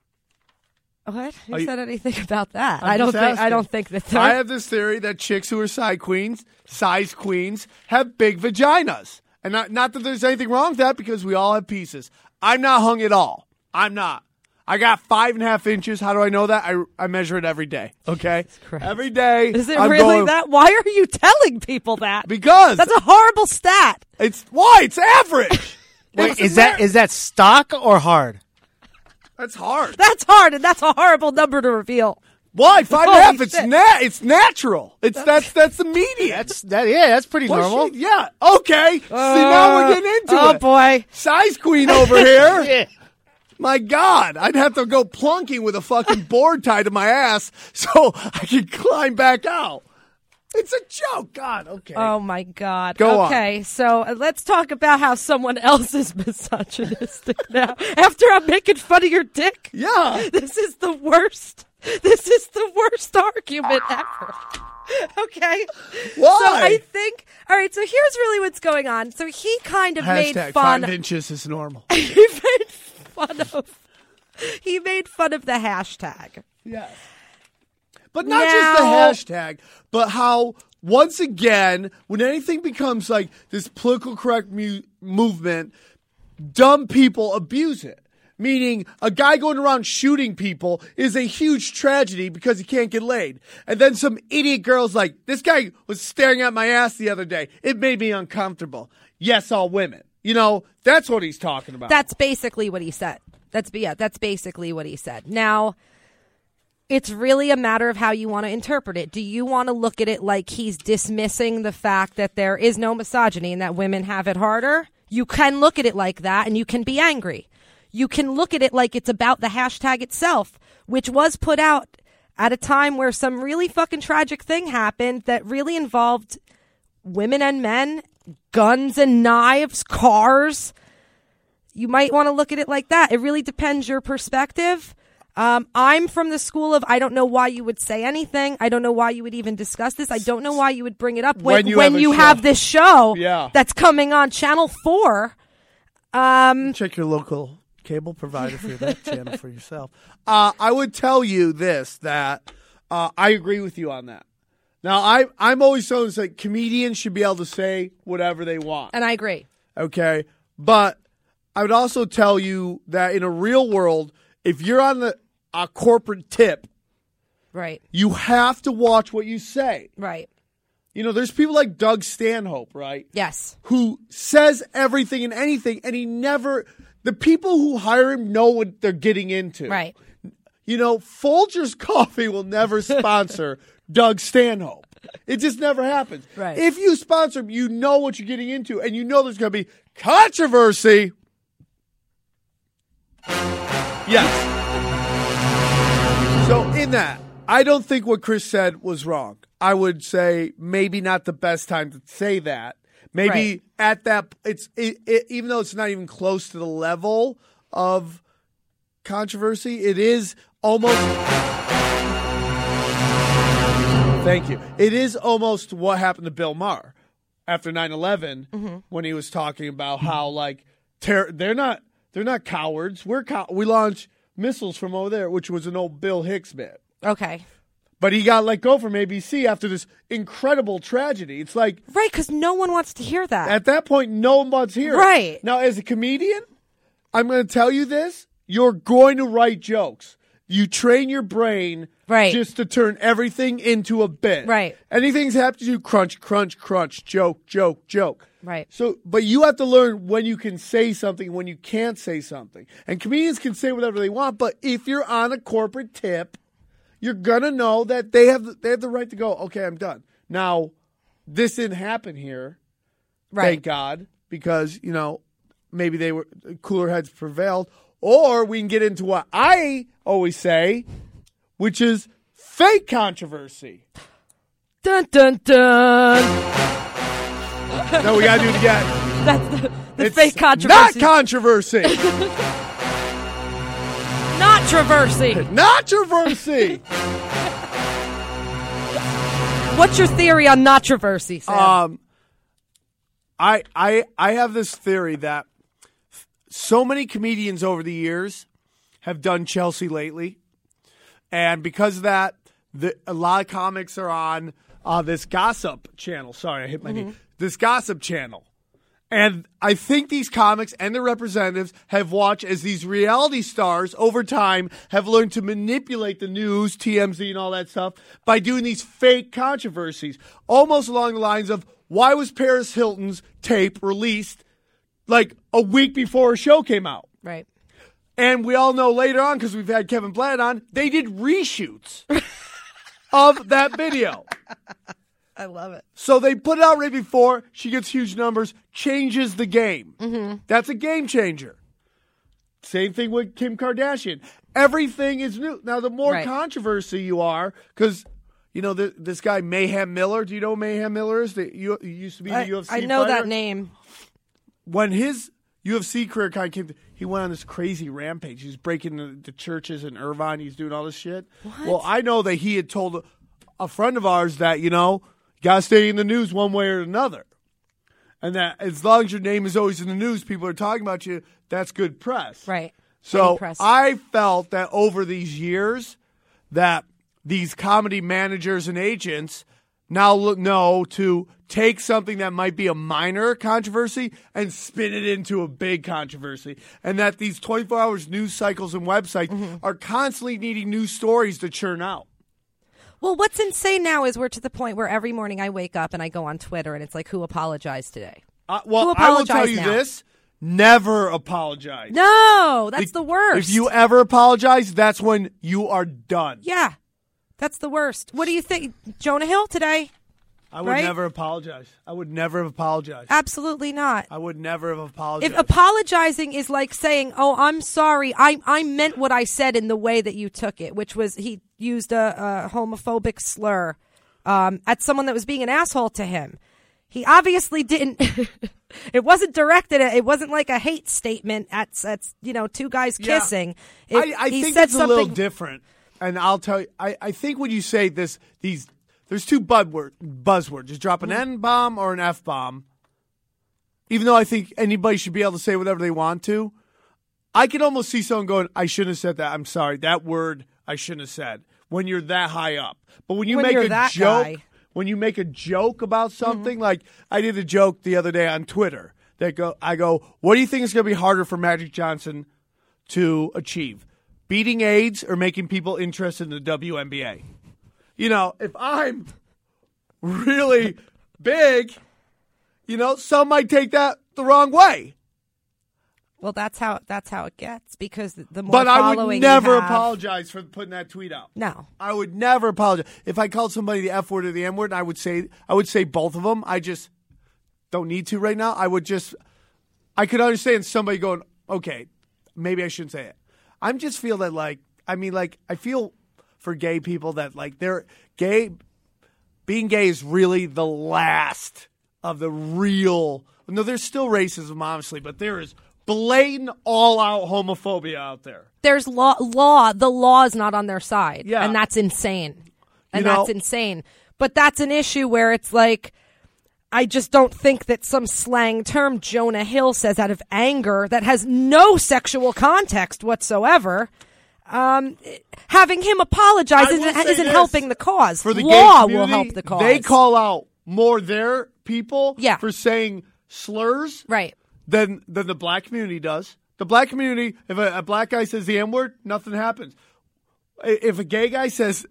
what? Who Are you- said anything about that? I'm I don't just think. I asking. don't think that. They're, I have this theory that chicks who are size queens, size queens, have big vaginas. And not, not that there's anything wrong with that, because we all have pieces. I'm not hung at all. I'm not. I got five and a half inches. How do I know that? I, I measure it every day. Okay? Christ. Every day. Is it I'm really going- that? Why are you telling people that? Because That's a horrible stat. it's why it's average. Wait, It's is that Amer- is that stock or hard? That's hard. That's hard, and that's a horrible number to reveal. Why five and a Holy half? It's shit. nat. It's natural. It's that's that's the median. That's that. Yeah, that's pretty Well, normal. shit, yeah. Okay. See, now we're getting into oh it. boy. Size queen over here. Yeah. My God, I'd have to go plunking with a fucking board tied to my ass so I could climb back out. It's a joke. God, okay. Oh my God. Go on. okay, so uh, let's talk about how someone else is misogynistic now. After I'm making fun of your dick. Yeah. This is the worst. This is the worst argument ever. Okay. Why? So I think. All right. So here's really what's going on. So he kind of made Hashtag fun. five inches is normal. he made fun of. He made fun of the hashtag. Yeah. But not just the Now- hashtag, but how, once again, when anything becomes like this political correct mu- movement, dumb people abuse it. Meaning, a guy going around shooting people is a huge tragedy because he can't get laid. And then some idiot girl's like, this guy was staring at my ass the other day. It made me uncomfortable. Yes, all women. You know, that's what he's talking about. That's basically what he said. That's yeah. That's basically what he said. Now, it's really a matter of how you want to interpret it. Do you want to look at it like he's dismissing the fact that there is no misogyny and that women have it harder? You can look at it like that, and you can be angry. You can look at it like it's about the hashtag itself, which was put out at a time where some really fucking tragic thing happened that really involved women and men, guns and knives, cars. You might want to look at it like that. It really depends your perspective. Um, I'm from the school of I don't know why you would say anything. I don't know why you would even discuss this. I don't know why you would bring it up when, When you when have a you show. have this show Yeah. that's coming on Channel four. Um, Check your local cable provider for that channel for yourself. Uh, I would tell you this, that uh, I agree with you on that. Now, I, I'm always someone who's like, comedians should be able to say whatever they want. and I agree. Okay? But I would also tell you that in a real world, if you're on the a corporate tip, Right, you have to watch what you say. right. You know, there's people like Doug Stanhope, right? Yes. Who says everything and anything, and he never. The people who hire him know what they're getting into. Right. You know, Folgers Coffee will never sponsor Doug Stanhope. It just never happens. Right. If you sponsor him, you know what you're getting into, and you know there's going to be controversy. Yes. So in that, I don't think what Chris said was wrong. I would say maybe not the best time to say that. Maybe Right. at that, it's it, it, even though it's not even close to the level of controversy, it is almost. Thank you. It is almost what happened to Bill Maher after nine eleven mm-hmm. when he was talking about how like ter- they're not they're not cowards. We're cow- we launched missiles from over there, which was an old Bill Hicks bit. Okay. But he got let go from A B C after this incredible tragedy. It's like right, because no one wants to hear that. At that point, no one wants to hear right. it. Now, as a comedian, I'm going to tell you this: you're going to write jokes. You train your brain right. just to turn everything into a bit. Right. Anything's happened to you, crunch, crunch, crunch, joke, joke, joke. Right. So, but you have to learn when you can say something, when you can't say something. And comedians can say whatever they want, but if you're on a corporate tip, you're gonna know that they have the, they have the right to go. Okay, I'm done. Now, this didn't happen here. Right. Thank God, because you know maybe they were cooler heads prevailed. Or we can get into what I always say, which is fake controversy. Dun, dun, dun. No, we got to do it again. That's the, the it's fake controversy. Not controversy. Not traversy. Not traversy. What's your theory on not traversy, Sam? Um, I, I, I have this theory that so many comedians over the years have done Chelsea lately. And because of that, the, a lot of comics are on uh, this gossip channel. Sorry, I hit my mm-hmm. knee. This gossip channel. And I think these comics and their representatives have watched as these reality stars over time have learned to manipulate the news, T M Z and all that stuff, by doing these fake controversies. Almost along the lines of, why was Paris Hilton's tape released like a week before a show came out? Right. And we all know later on, because we've had Kevin Blatt on, they did reshoots of that video. I love it. So they put it out right before. She gets huge numbers, changes the game. Mm-hmm. That's a game changer. Same thing with Kim Kardashian. Everything is new. Now, the more right. controversy you are, because, you know, the, this guy Mayhem Miller, do you know who Mayhem Miller is? The, you, he used to be the I, U F C I know fighter. that name. When his U F C career kind of came to, he went on this crazy rampage. He was breaking the, the churches in Irvine. He's doing all this shit. What? Well, I know that he had told a, a friend of ours that, you know, got to stay in the news one way or another. And that as long as your name is always in the news, people are talking about you, that's good press. Right. So press. I felt that over these years that these comedy managers and agents now look, know to take something that might be a minor controversy and spin it into a big controversy. And that these twenty-four hours news cycles and websites mm-hmm. are constantly needing new stories to churn out. Well, what's insane now is we're to the point where every morning I wake up and I go on Twitter and it's like, who apologized today? Uh, well, I will tell you now? this. Never apologize. No, that's if, the worst. If you ever apologize, that's when you are done. Yeah, that's the worst. What do you think? Jonah Hill today? I would right? never apologize. I would never have apologized. Absolutely not. I would never have apologized. If apologizing is like saying, oh, I'm sorry, I I meant what I said in the way that you took it, which was he used a, a homophobic slur um, at someone that was being an asshole to him. He obviously didn't. It wasn't directed at, it wasn't like a hate statement at, at you know, two guys yeah. kissing. It, I, I he think said it's something, a little different. And I'll tell you, I, I think when you say this, these, there's two buzzword, buzzwords. Just drop an N-bomb or an F-bomb. Even though I think anybody should be able to say whatever they want to, I can almost see someone going, I shouldn't have said that. I'm sorry. That word I shouldn't have said. When you're that high up. But when you when make you're a that joke, guy. when you make a joke about something, mm-hmm. like I did a joke the other day on Twitter that go, I go, what do you think is going to be harder for Magic Johnson to achieve? Beating AIDS or making people interested in the W N B A? You know, if I'm really big, you know, some might take that the wrong way. Well, that's how that's how it gets because the more but I following would never you have, apologize for putting that tweet out. No, I would never apologize if I called somebody the F word or the M word. I would say I would say both of them. I just don't need to right now. I would just I could understand somebody going, okay, maybe I shouldn't say it. I'm just feel that like I mean like I feel for gay people that like they're gay. Being gay is really the last of the real no, there's still racism, honestly, but there is blatant all-out homophobia out there. There's law. Law. The law is not on their side, Yeah. and that's insane. And You know- that's insane. But that's an issue where it's like, I just don't think that some slang term Jonah Hill says out of anger that has no sexual context whatsoever. Um, having him apologize I will isn't, say isn't this. helping the cause. For the law gay will community, help the cause. They call out more their people Yeah. for saying slurs right. than than the black community does. The black community, if a, a black guy says the N-word, nothing happens. I- If a gay guy says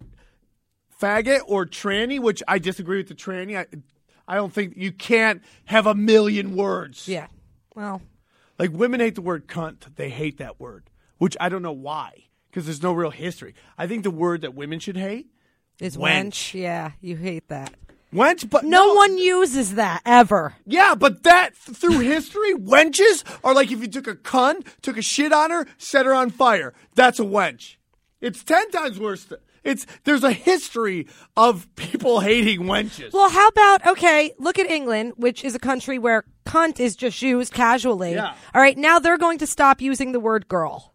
faggot or tranny, which I disagree with the tranny, I, I don't think you can't have a million words. Yeah. Well, Like women hate the word cunt. They hate that word, which I don't know why, because there's no real history. I think the word that women should hate, is Wench. wench. Yeah, you hate that. wench, but No, one uses that ever. Yeah, but that through history, wenches are like if you took a cunt, took a shit on her, set her on fire. That's a wench. It's ten times worse. Th- it's there's a history of people hating wenches. Well, how about, okay, look at England, which is a country where cunt is just used casually. Yeah. All right, now they're going to stop using the word girl.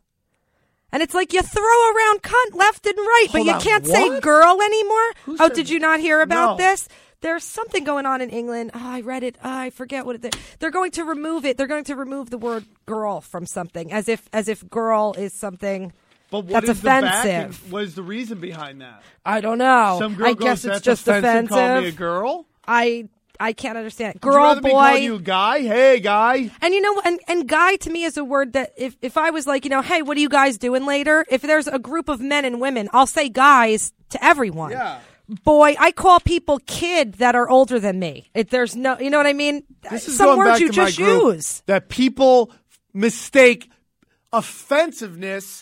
And it's like you throw around cunt left and right, but Hold you on, can't say what? girl anymore. Who Oh, said did that? you not hear about No. this? There's something going on in England. Oh, I read it. Oh, I forget what it. They're going to remove it. They're going to remove the word girl from something, as if as if girl is something but what that's is the back offensive. end- what is the reason behind that? I don't know. Some girl I goes, guess "That's it's just offensive. Call me a offensive. girl. I I can't understand. Would you Girl, rather be calling you boy. a guy? Hey, guy. And you know, and, and guy to me is a word that if, if I was like, you know, hey, what are you guys doing later? If there's a group of men and women, I'll say guys to everyone. Yeah. Boy, I call people kid that are older than me. If there's no, you know what I mean? This is Some going words back you to my just group, use. that people mistake offensiveness.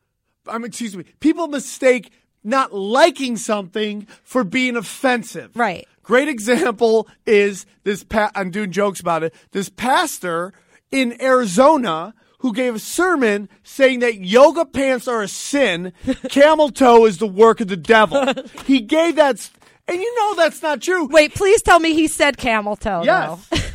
I mean, excuse me. People mistake not liking something for being offensive. Right. Great example is this. Pa- I'm doing jokes about it. This pastor in Arizona who gave a sermon saying that yoga pants are a sin, camel toe is the work of the devil. He gave that, s- and you know that's not true. Wait, please tell me he said camel toe. Yes. though.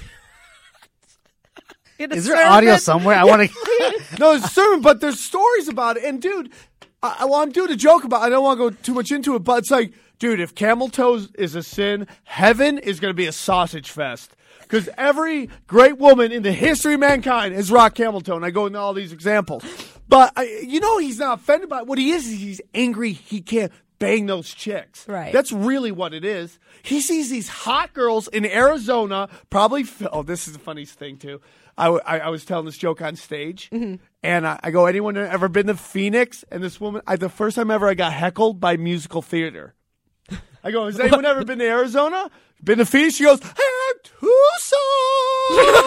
In a Is there audio sermon? somewhere? I want to. No, it's a sermon, but there's stories about it. And dude, I, well, I'm doing a joke about it. I don't want to go too much into it, but it's like, dude, if camel toe is a sin, heaven is going to be a sausage fest. Because every great woman in the history of mankind has rocked camel toe, and I go into all these examples. But, I, you know, he's not offended by it. What he is, is he's angry he can't bang those chicks. Right. That's really what it is. He sees these hot girls in Arizona, probably, oh, this is the funniest thing, too. I, w- I, I was telling this joke on stage, Mm-hmm. and I, I go, anyone ever been to Phoenix? And this woman, I, the first time ever I got heckled by musical theater. I go, has anyone ever been to Arizona? Been to Phoenix? She goes, hey, Tucson!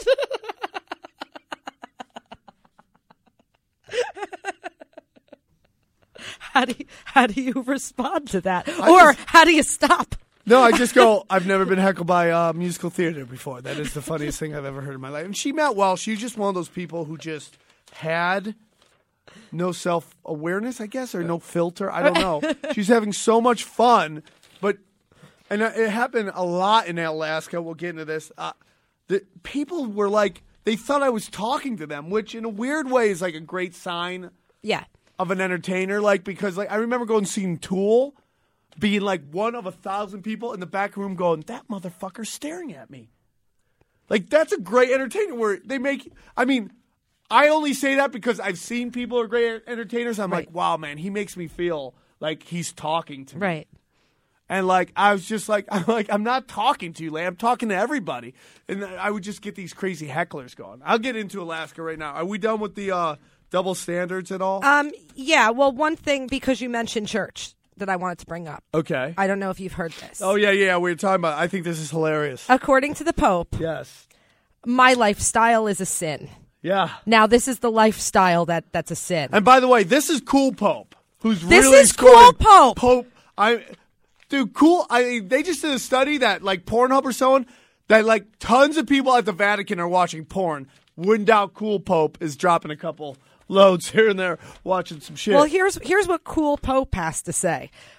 How do you, how do you respond to that? Or just- how do you stop? No, I just go, I've never been heckled by uh, musical theater before. That is the funniest thing I've ever heard in my life. And she meant well. She's just one of those people who just had no self-awareness, I guess, or no filter. I don't know. She's having so much fun. But, and it happened a lot in Alaska. We'll get into this. Uh, the people were like, they thought I was talking to them, which in a weird way is like a great sign Yeah. of an entertainer. Like, because like I remember going and seeing Tool, being like one of a thousand people in the back room going, that motherfucker's staring at me. Like, that's a great entertainer where they make, I mean, I only say that because I've seen people who are great entertainers. I'm Right. like, wow, man, he makes me feel like he's talking to me. Right. And like, I was just like, I'm like, I'm not talking to you, Lay. I'm talking to everybody. And I would just get these crazy hecklers going. I'll get into Alaska right now. Are we done with the uh, double standards at all? Um. Yeah. Well, one thing, because you mentioned church, that I wanted to bring up. okay. I don't know if you've heard this. Oh, yeah, yeah, we were talking about I think this is hilarious. According to the Pope, Yes. my lifestyle is a sin. Yeah. Now, this is the lifestyle that, that's a sin. And by the way, this is Cool Pope, who's This really is Cool scoring- Pope. Pope, I, dude, Cool. I they just did a study that like Pornhub or someone that like tons of people at the Vatican are watching porn. Wouldn't doubt Cool Pope is dropping a couple loads here and there, watching some shit. Well, here's here's what Cool Pope has to say.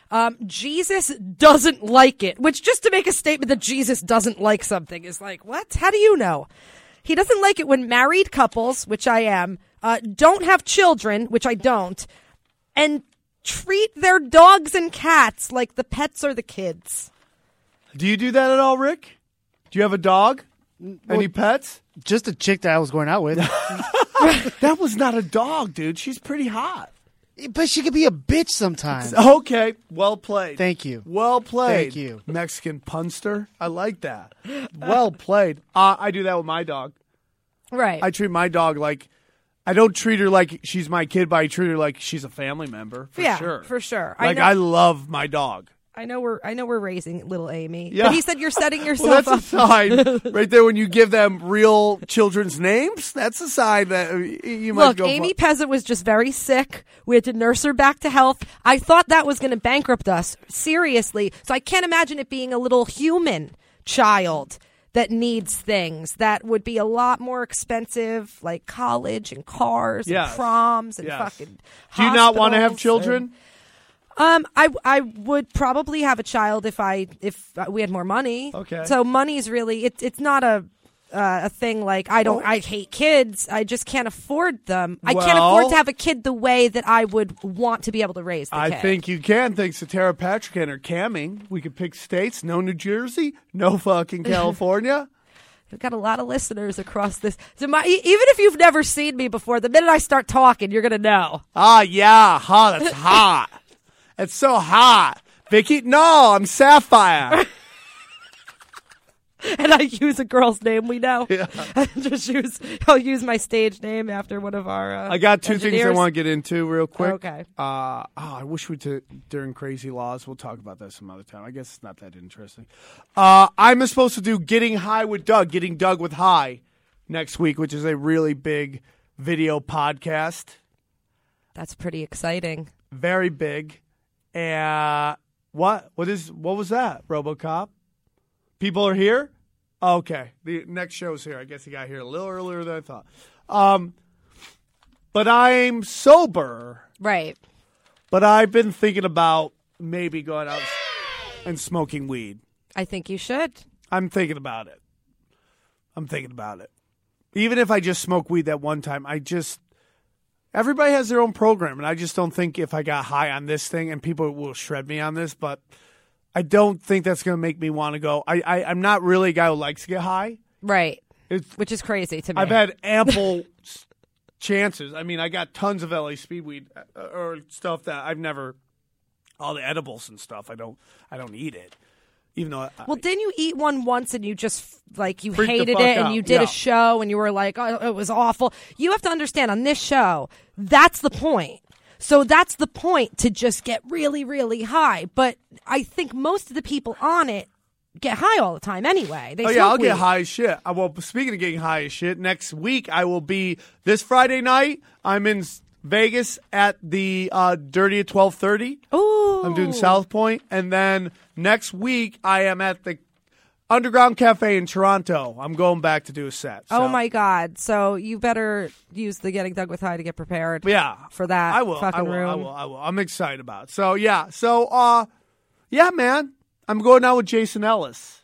Um, Jesus doesn't like it, which just to make a statement that Jesus doesn't like something is like, what? How do you know? He doesn't like it when married couples, which I am, uh, don't have children, which I don't, and treat their dogs and cats like the pets are the kids. Do you do that at all, Rick? Do you have a dog? Any pets? Just a chick that I was going out with. That was not a dog, dude. She's pretty hot. But she could be a bitch sometimes. Okay, well played. Thank you. Well played. Thank you. Mexican punster. I like that. Well played. Uh, I do that with my dog. Right. I treat my dog like, I don't treat her like she's my kid, but I treat her like she's a family member. For yeah, sure. for sure. Like, I, know, I love my dog. I know we're I know we're raising little Amy. Yeah. But he said you're setting Well, yourself that's up. a sign right there when you give them real children's names. That's a sign that you might Look, go. Amy Peasant was just very sick. We had to nurse her back to health. I thought that was going to bankrupt us, seriously. So I can't imagine it being a little human child that needs things that would be a lot more expensive, like college and cars Yes. and proms and Yes. fucking Do you not want to have hospitals children? and- Um, I I would probably have a child if I if we had more money. Okay. So money's really it's it's not a uh, a thing like I don't Well- I hate kids. I just can't afford them. I can't Well- afford to have a kid the way that I would want to be able to raise the I kid. think you can, thanks to Tara Patrick and her camming. We could pick states. No New Jersey. No fucking California. We've got a lot of listeners across this. So my, e- even if you've never seen me before, the minute I start talking, you're gonna know. Ah, yeah. Ha, that's hot. It's so hot. Vicky? No, I'm Sapphire. And I use a girl's name we know. Yeah. Just use I'll use my stage name after one of our. Uh, I got two things I engineers. want to get into real quick. Okay. Uh, oh, I wish we did during Crazy Laws. We'll talk about that some other time. I guess it's not that interesting. Uh, I'm supposed to do Getting High with Doug, Getting Doug with High next week, which is a really big video podcast. That's pretty exciting. Very big. And what? What is? What was that? RoboCop? People are here? Okay. The next show's here. I guess he got here a little earlier than I thought. Um, but I'm sober. Right. But I've been thinking about maybe going out and smoking weed. I think you should. I'm thinking about it. I'm thinking about it. Even if I just smoke weed that one time, I just... Everybody has their own program, and I just don't think if I got high on this thing, and people will shred me on this, but I don't think that's going to make me want to go. I, I, I'm not really a guy who likes to get high. Right. It's, Which is crazy to me. I've had ample s- chances. I mean, I got tons of L A Speedweed uh, or stuff that I've never, all the edibles and stuff. I don't, I don't eat it, even though. I, Well, didn't you eat one once and you just, like, you Freaked the hated fuck it and out. you did Yeah. a show and you were like, oh, it was awful. You have to understand on this show, that's the point. So that's the point, to just get really, really high. But I think most of the people on it get high all the time anyway. They Oh, smoke yeah, I'll weed. get high as shit. I, well, speaking of getting high as shit, next week I will be, this Friday night, I'm in S- Vegas at the uh, Dirty at twelve thirty. Ooh. I'm doing South Point. And then next week I am at the Underground Cafe in Toronto. I'm going back to do a set. Oh, so- my God. So you better use the Getting Dug with High to get prepared. Yeah. For that I will. fucking I will, room. I will. I will. I'm excited about it. So, yeah. So, uh, yeah, man. I'm going out with Jason Ellis.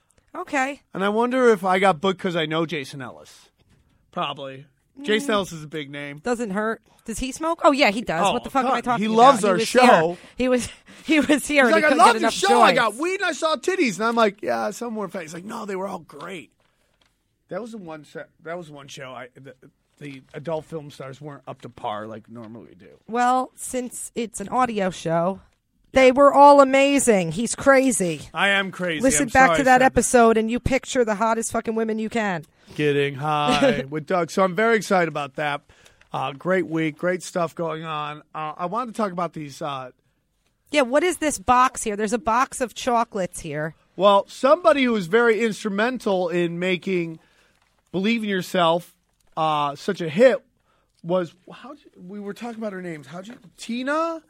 Okay. And I wonder if I got booked because I know Jason Ellis. Probably. Jason Ellis is a big name. Doesn't hurt. Does he smoke? Oh yeah, he does. Oh, what the fuck am I God. talking He about? loves our was show. Here. He was he was here. He's and like, he I couldn't love get the enough show. I joints. got weed and I saw titties. And I'm like, yeah, some were fake. He's like, no, they were all great. That was the one set. That was one show. I the, the adult film stars weren't up to par like normally we do. Well, since it's an audio show, they were all amazing. He's crazy. I am crazy. Listen I'm back sorry to I that said episode, and you picture the hottest fucking women you can. Getting high with Doug. So I'm very excited about that. Uh, great week, great stuff going on. Uh, I wanted to talk about these. Uh, Yeah, what is this box here? There's a box of chocolates here. well, somebody who was very instrumental in making "Believe in Yourself" uh, such a hit was how we were talking about her names. How'd you Tina?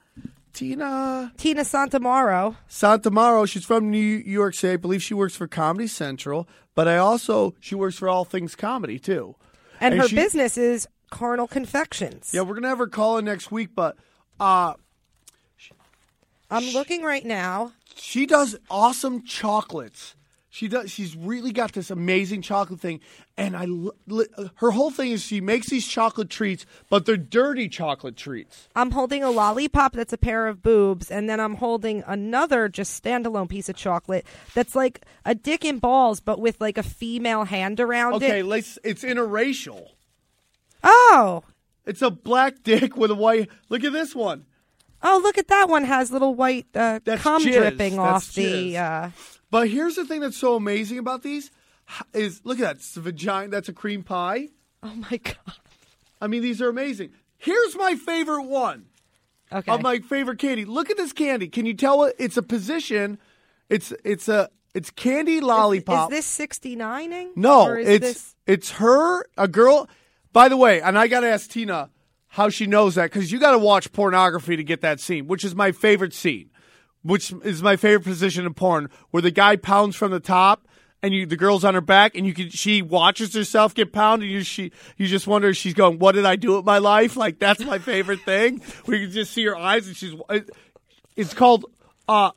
Tina Tina Santamaro. Santamaro. She's from New York City. I believe she works for Comedy Central, but I also she works for All Things Comedy too. And, And her she- business is Carnal Confections. Yeah, we're gonna have her call in next week, but uh, I'm looking right now. She does awesome chocolates. She does. She's really got this amazing chocolate thing, and I. Li- her whole thing is she makes these chocolate treats, but they're dirty chocolate treats. I'm holding a lollipop that's a pair of boobs, and then I'm holding another just standalone piece of chocolate that's like a dick and balls, but with like a female hand around Okay, it. let's. It's interracial. Oh, It's a black dick with a white. Look at this one. oh, look at that one has little white uh, That's cum jizz. dripping That's off the. jizz. Uh, But here's the thing that's so amazing about these is look at that. It's a vagina. That's a cream pie. oh my god. I mean, these are amazing. Here's my favorite one. Okay. Of my favorite candy. Look at this candy. Can you tell what it's a position? It's it's a it's candy lollipop. Is, is this sixty-nining? no, Or is it's this... it's her, a girl. By the way, and I got to ask Tina how she knows that because you got to watch pornography to get that scene, which is my favorite scene, which is my favorite position in porn, where the guy pounds from the top and you the girl's on her back and you can she watches herself get pounded and you she you just wonder if she's going, what did I do with my life? Like that's my favorite thing. Where you can just see her eyes and she's it, it's called uh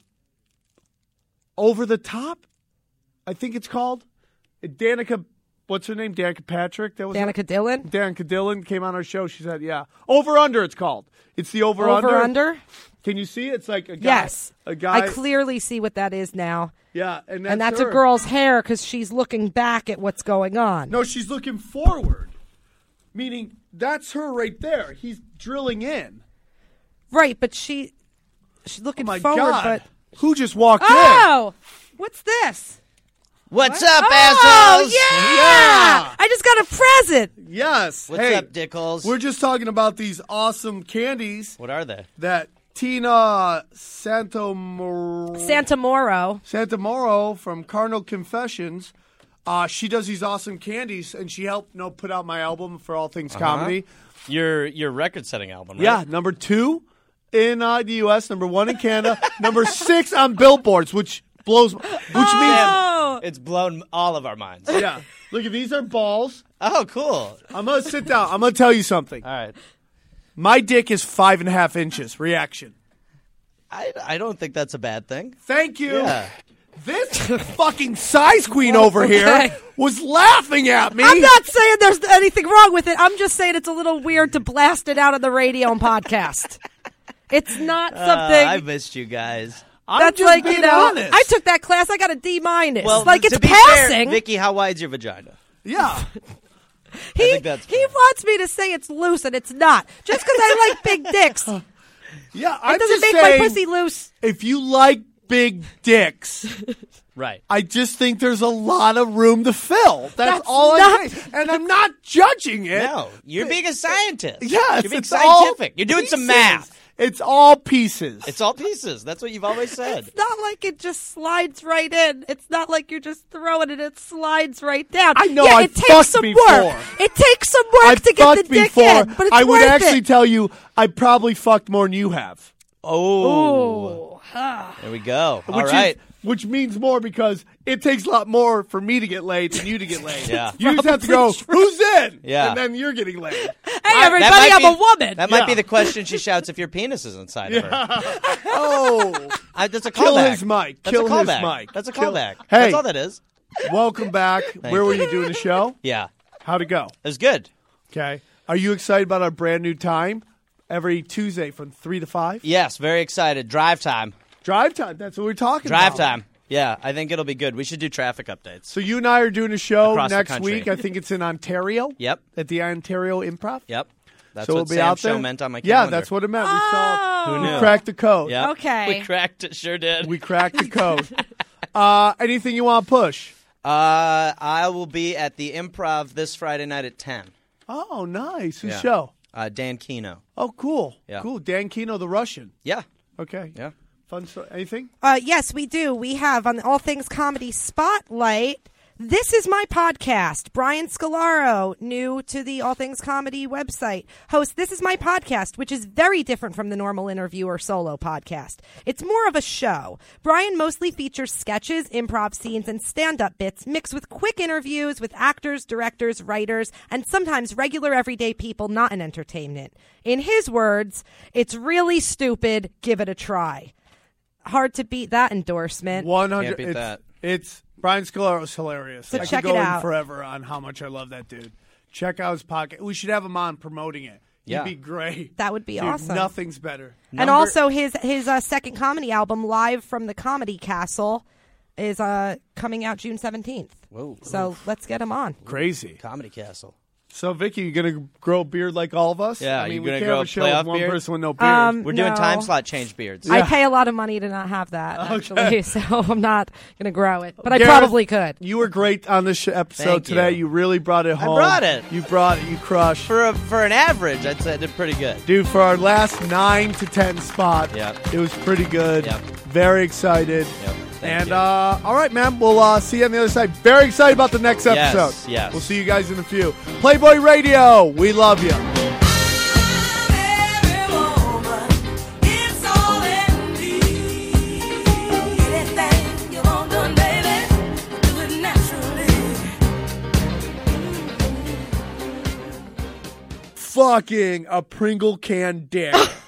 Over the Top. I think it's called Danica. What's her name? Danica Patrick. That was her- Danica Dillon? Danica Dillon came on our show. She said, "Yeah, over under." It's called. It's the over under. Over under? Can you see? It's like a guy. Yes. A guy. I clearly see what that is now. yeah, and that's, And that's her. a girl's hair because she's looking back at what's going on. No, she's looking forward. Meaning that's her right there. He's drilling in. Right, but she she's looking Oh my forward. God! But Who just walked in? oh, what's this? What's up, Oh assholes? yeah! Yeah. I just got a present. Yes. What's hey, up, dickholes? We're just talking about these awesome candies What are they? that Tina Santomoro. Santa Moro. Santa Moro from Carnal Confessions. Uh, she does these awesome candies, and she helped you know, put out my album for All Things Comedy. Your your record-setting album, right? Yeah, number two in uh, the U S, number one in Canada, number six on Billboards, which blows, which Oh, It's blown all of our minds. means, yeah. Look, at these are balls. Oh, cool. I'm gonna sit down. I'm gonna tell you something. All right. My dick is five and a half inches. Reaction. I, I don't think that's a bad thing. Thank you. Yeah. This fucking size queen over okay. here was laughing at me. I'm not saying there's anything wrong with it. I'm just saying it's a little weird to blast it out on the radio and podcast. It's not Uh, something. I missed you guys. I'm that's just like being you know. honest. I took that class. I got a D minus. Well, like to it's be passing. fair, Vicky, how wide's your vagina? Yeah. he think that's he fair. wants me to say it's loose and it's not. Just because I like big dicks, it Yeah. I'm doesn't just make saying, my pussy loose. if you like big dicks, Right. I just think there's a lot of room to fill. That's, That's all not- I'm saying. And I'm not judging it. No, you're being a scientist. Yes, You're being it's all scientific. You're doing some pieces. math. It's all pieces. It's all pieces. That's what you've always said. It's not like it just slides right in. It's not like you're just throwing it. It slides right down. I know, Yeah, I it takes fucked some before. work. It takes some work I've to get fucked the dick before. in, but it's I would worth actually it. tell you I probably fucked more than you have. Oh. Oh, ah. There we go. All Which right. Is, which means more because it takes a lot more for me to get laid than you to get laid. Yeah. You just have to go, who's in? Yeah. And then you're getting laid. Hey, That everybody, might I'm be- a woman. That might Yeah. be the question she shouts if your penis is inside of her. Oh. I, that's a callback. Kill his mic. That's Kill a his callback. mic. That's a Kill- callback. Hey. That's all that is. Welcome back. Where were you doing the show? Yeah. How'd it go? It was good. Okay. Are you excited about our brand new time? Every Tuesday from three to five? Yes, very excited. Drive time. Drive time. That's what we're talking Drive about. time. Yeah, I think it'll be good. We should do traffic updates. So you and I are doing a show Across the next country. week. I think it's in Ontario. Yep. At the Ontario Improv. Yep. That's so what we'll be Sam's out there. show meant on my Yeah, calendar. that's what it meant. We saw. Oh. Who We knew? cracked the code. Yep. Okay. We cracked it. Sure did. We cracked the code. uh, anything you want to push? Uh, I will be at the Improv this Friday night at ten. Oh, nice. Whose Yeah. show? Uh, Dan Kino. Oh, cool. Yeah. Cool. Dan Kino, the Russian. Yeah. Okay. Yeah. Fun story. Anything? Uh, yes, we do. We have on the All Things Comedy Spotlight. This is my podcast. Brian Scalaro, new to the All Things Comedy website, hosts This Is My Podcast, which is very different from the normal interview or solo podcast. It's more of a show. Brian mostly features sketches, improv scenes, and stand-up bits mixed with quick interviews with actors, directors, writers, and sometimes regular everyday people not in entertainment. In his words, it's really stupid. Give it a try. hard to beat that endorsement. one hundred. Can't beat it's, that. It's Brian Scalaro's hilarious. So I check could go it in out. forever on how much I love that dude. Check out his podcast. We should have him on promoting it. He'd Yeah. be great. That would be Dude, awesome. Nothing's better. And also his his uh, second comedy album, Live from the Comedy Castle, is uh, coming out June seventeenth. Whoa. So let's get him on. Crazy. Comedy Castle. So, Vicky, you gonna grow a beard like all of us? Yeah, I mean, you we gonna can't grow have a a show playoff with one beard? person with no beard. Um, We're doing No. time slot change beards. I Yeah. pay a lot of money to not have that, actually, so I'm not going to grow it. But I Gareth, probably could. You were great on this sh- episode Thank today. you. You really brought it I home. brought it. You brought it. You crushed. For a, for an average, I'd say I did pretty good. Dude, for our last nine to ten spot, Yep. it was pretty good. Yep. Very excited. Yep. Thank And you. uh, all right, man. We'll uh, see you on the other side. Very excited about the next Yes, episode. yes. We'll see you guys in a few. Playboy Radio. We love you. Fucking a Pringle can dick.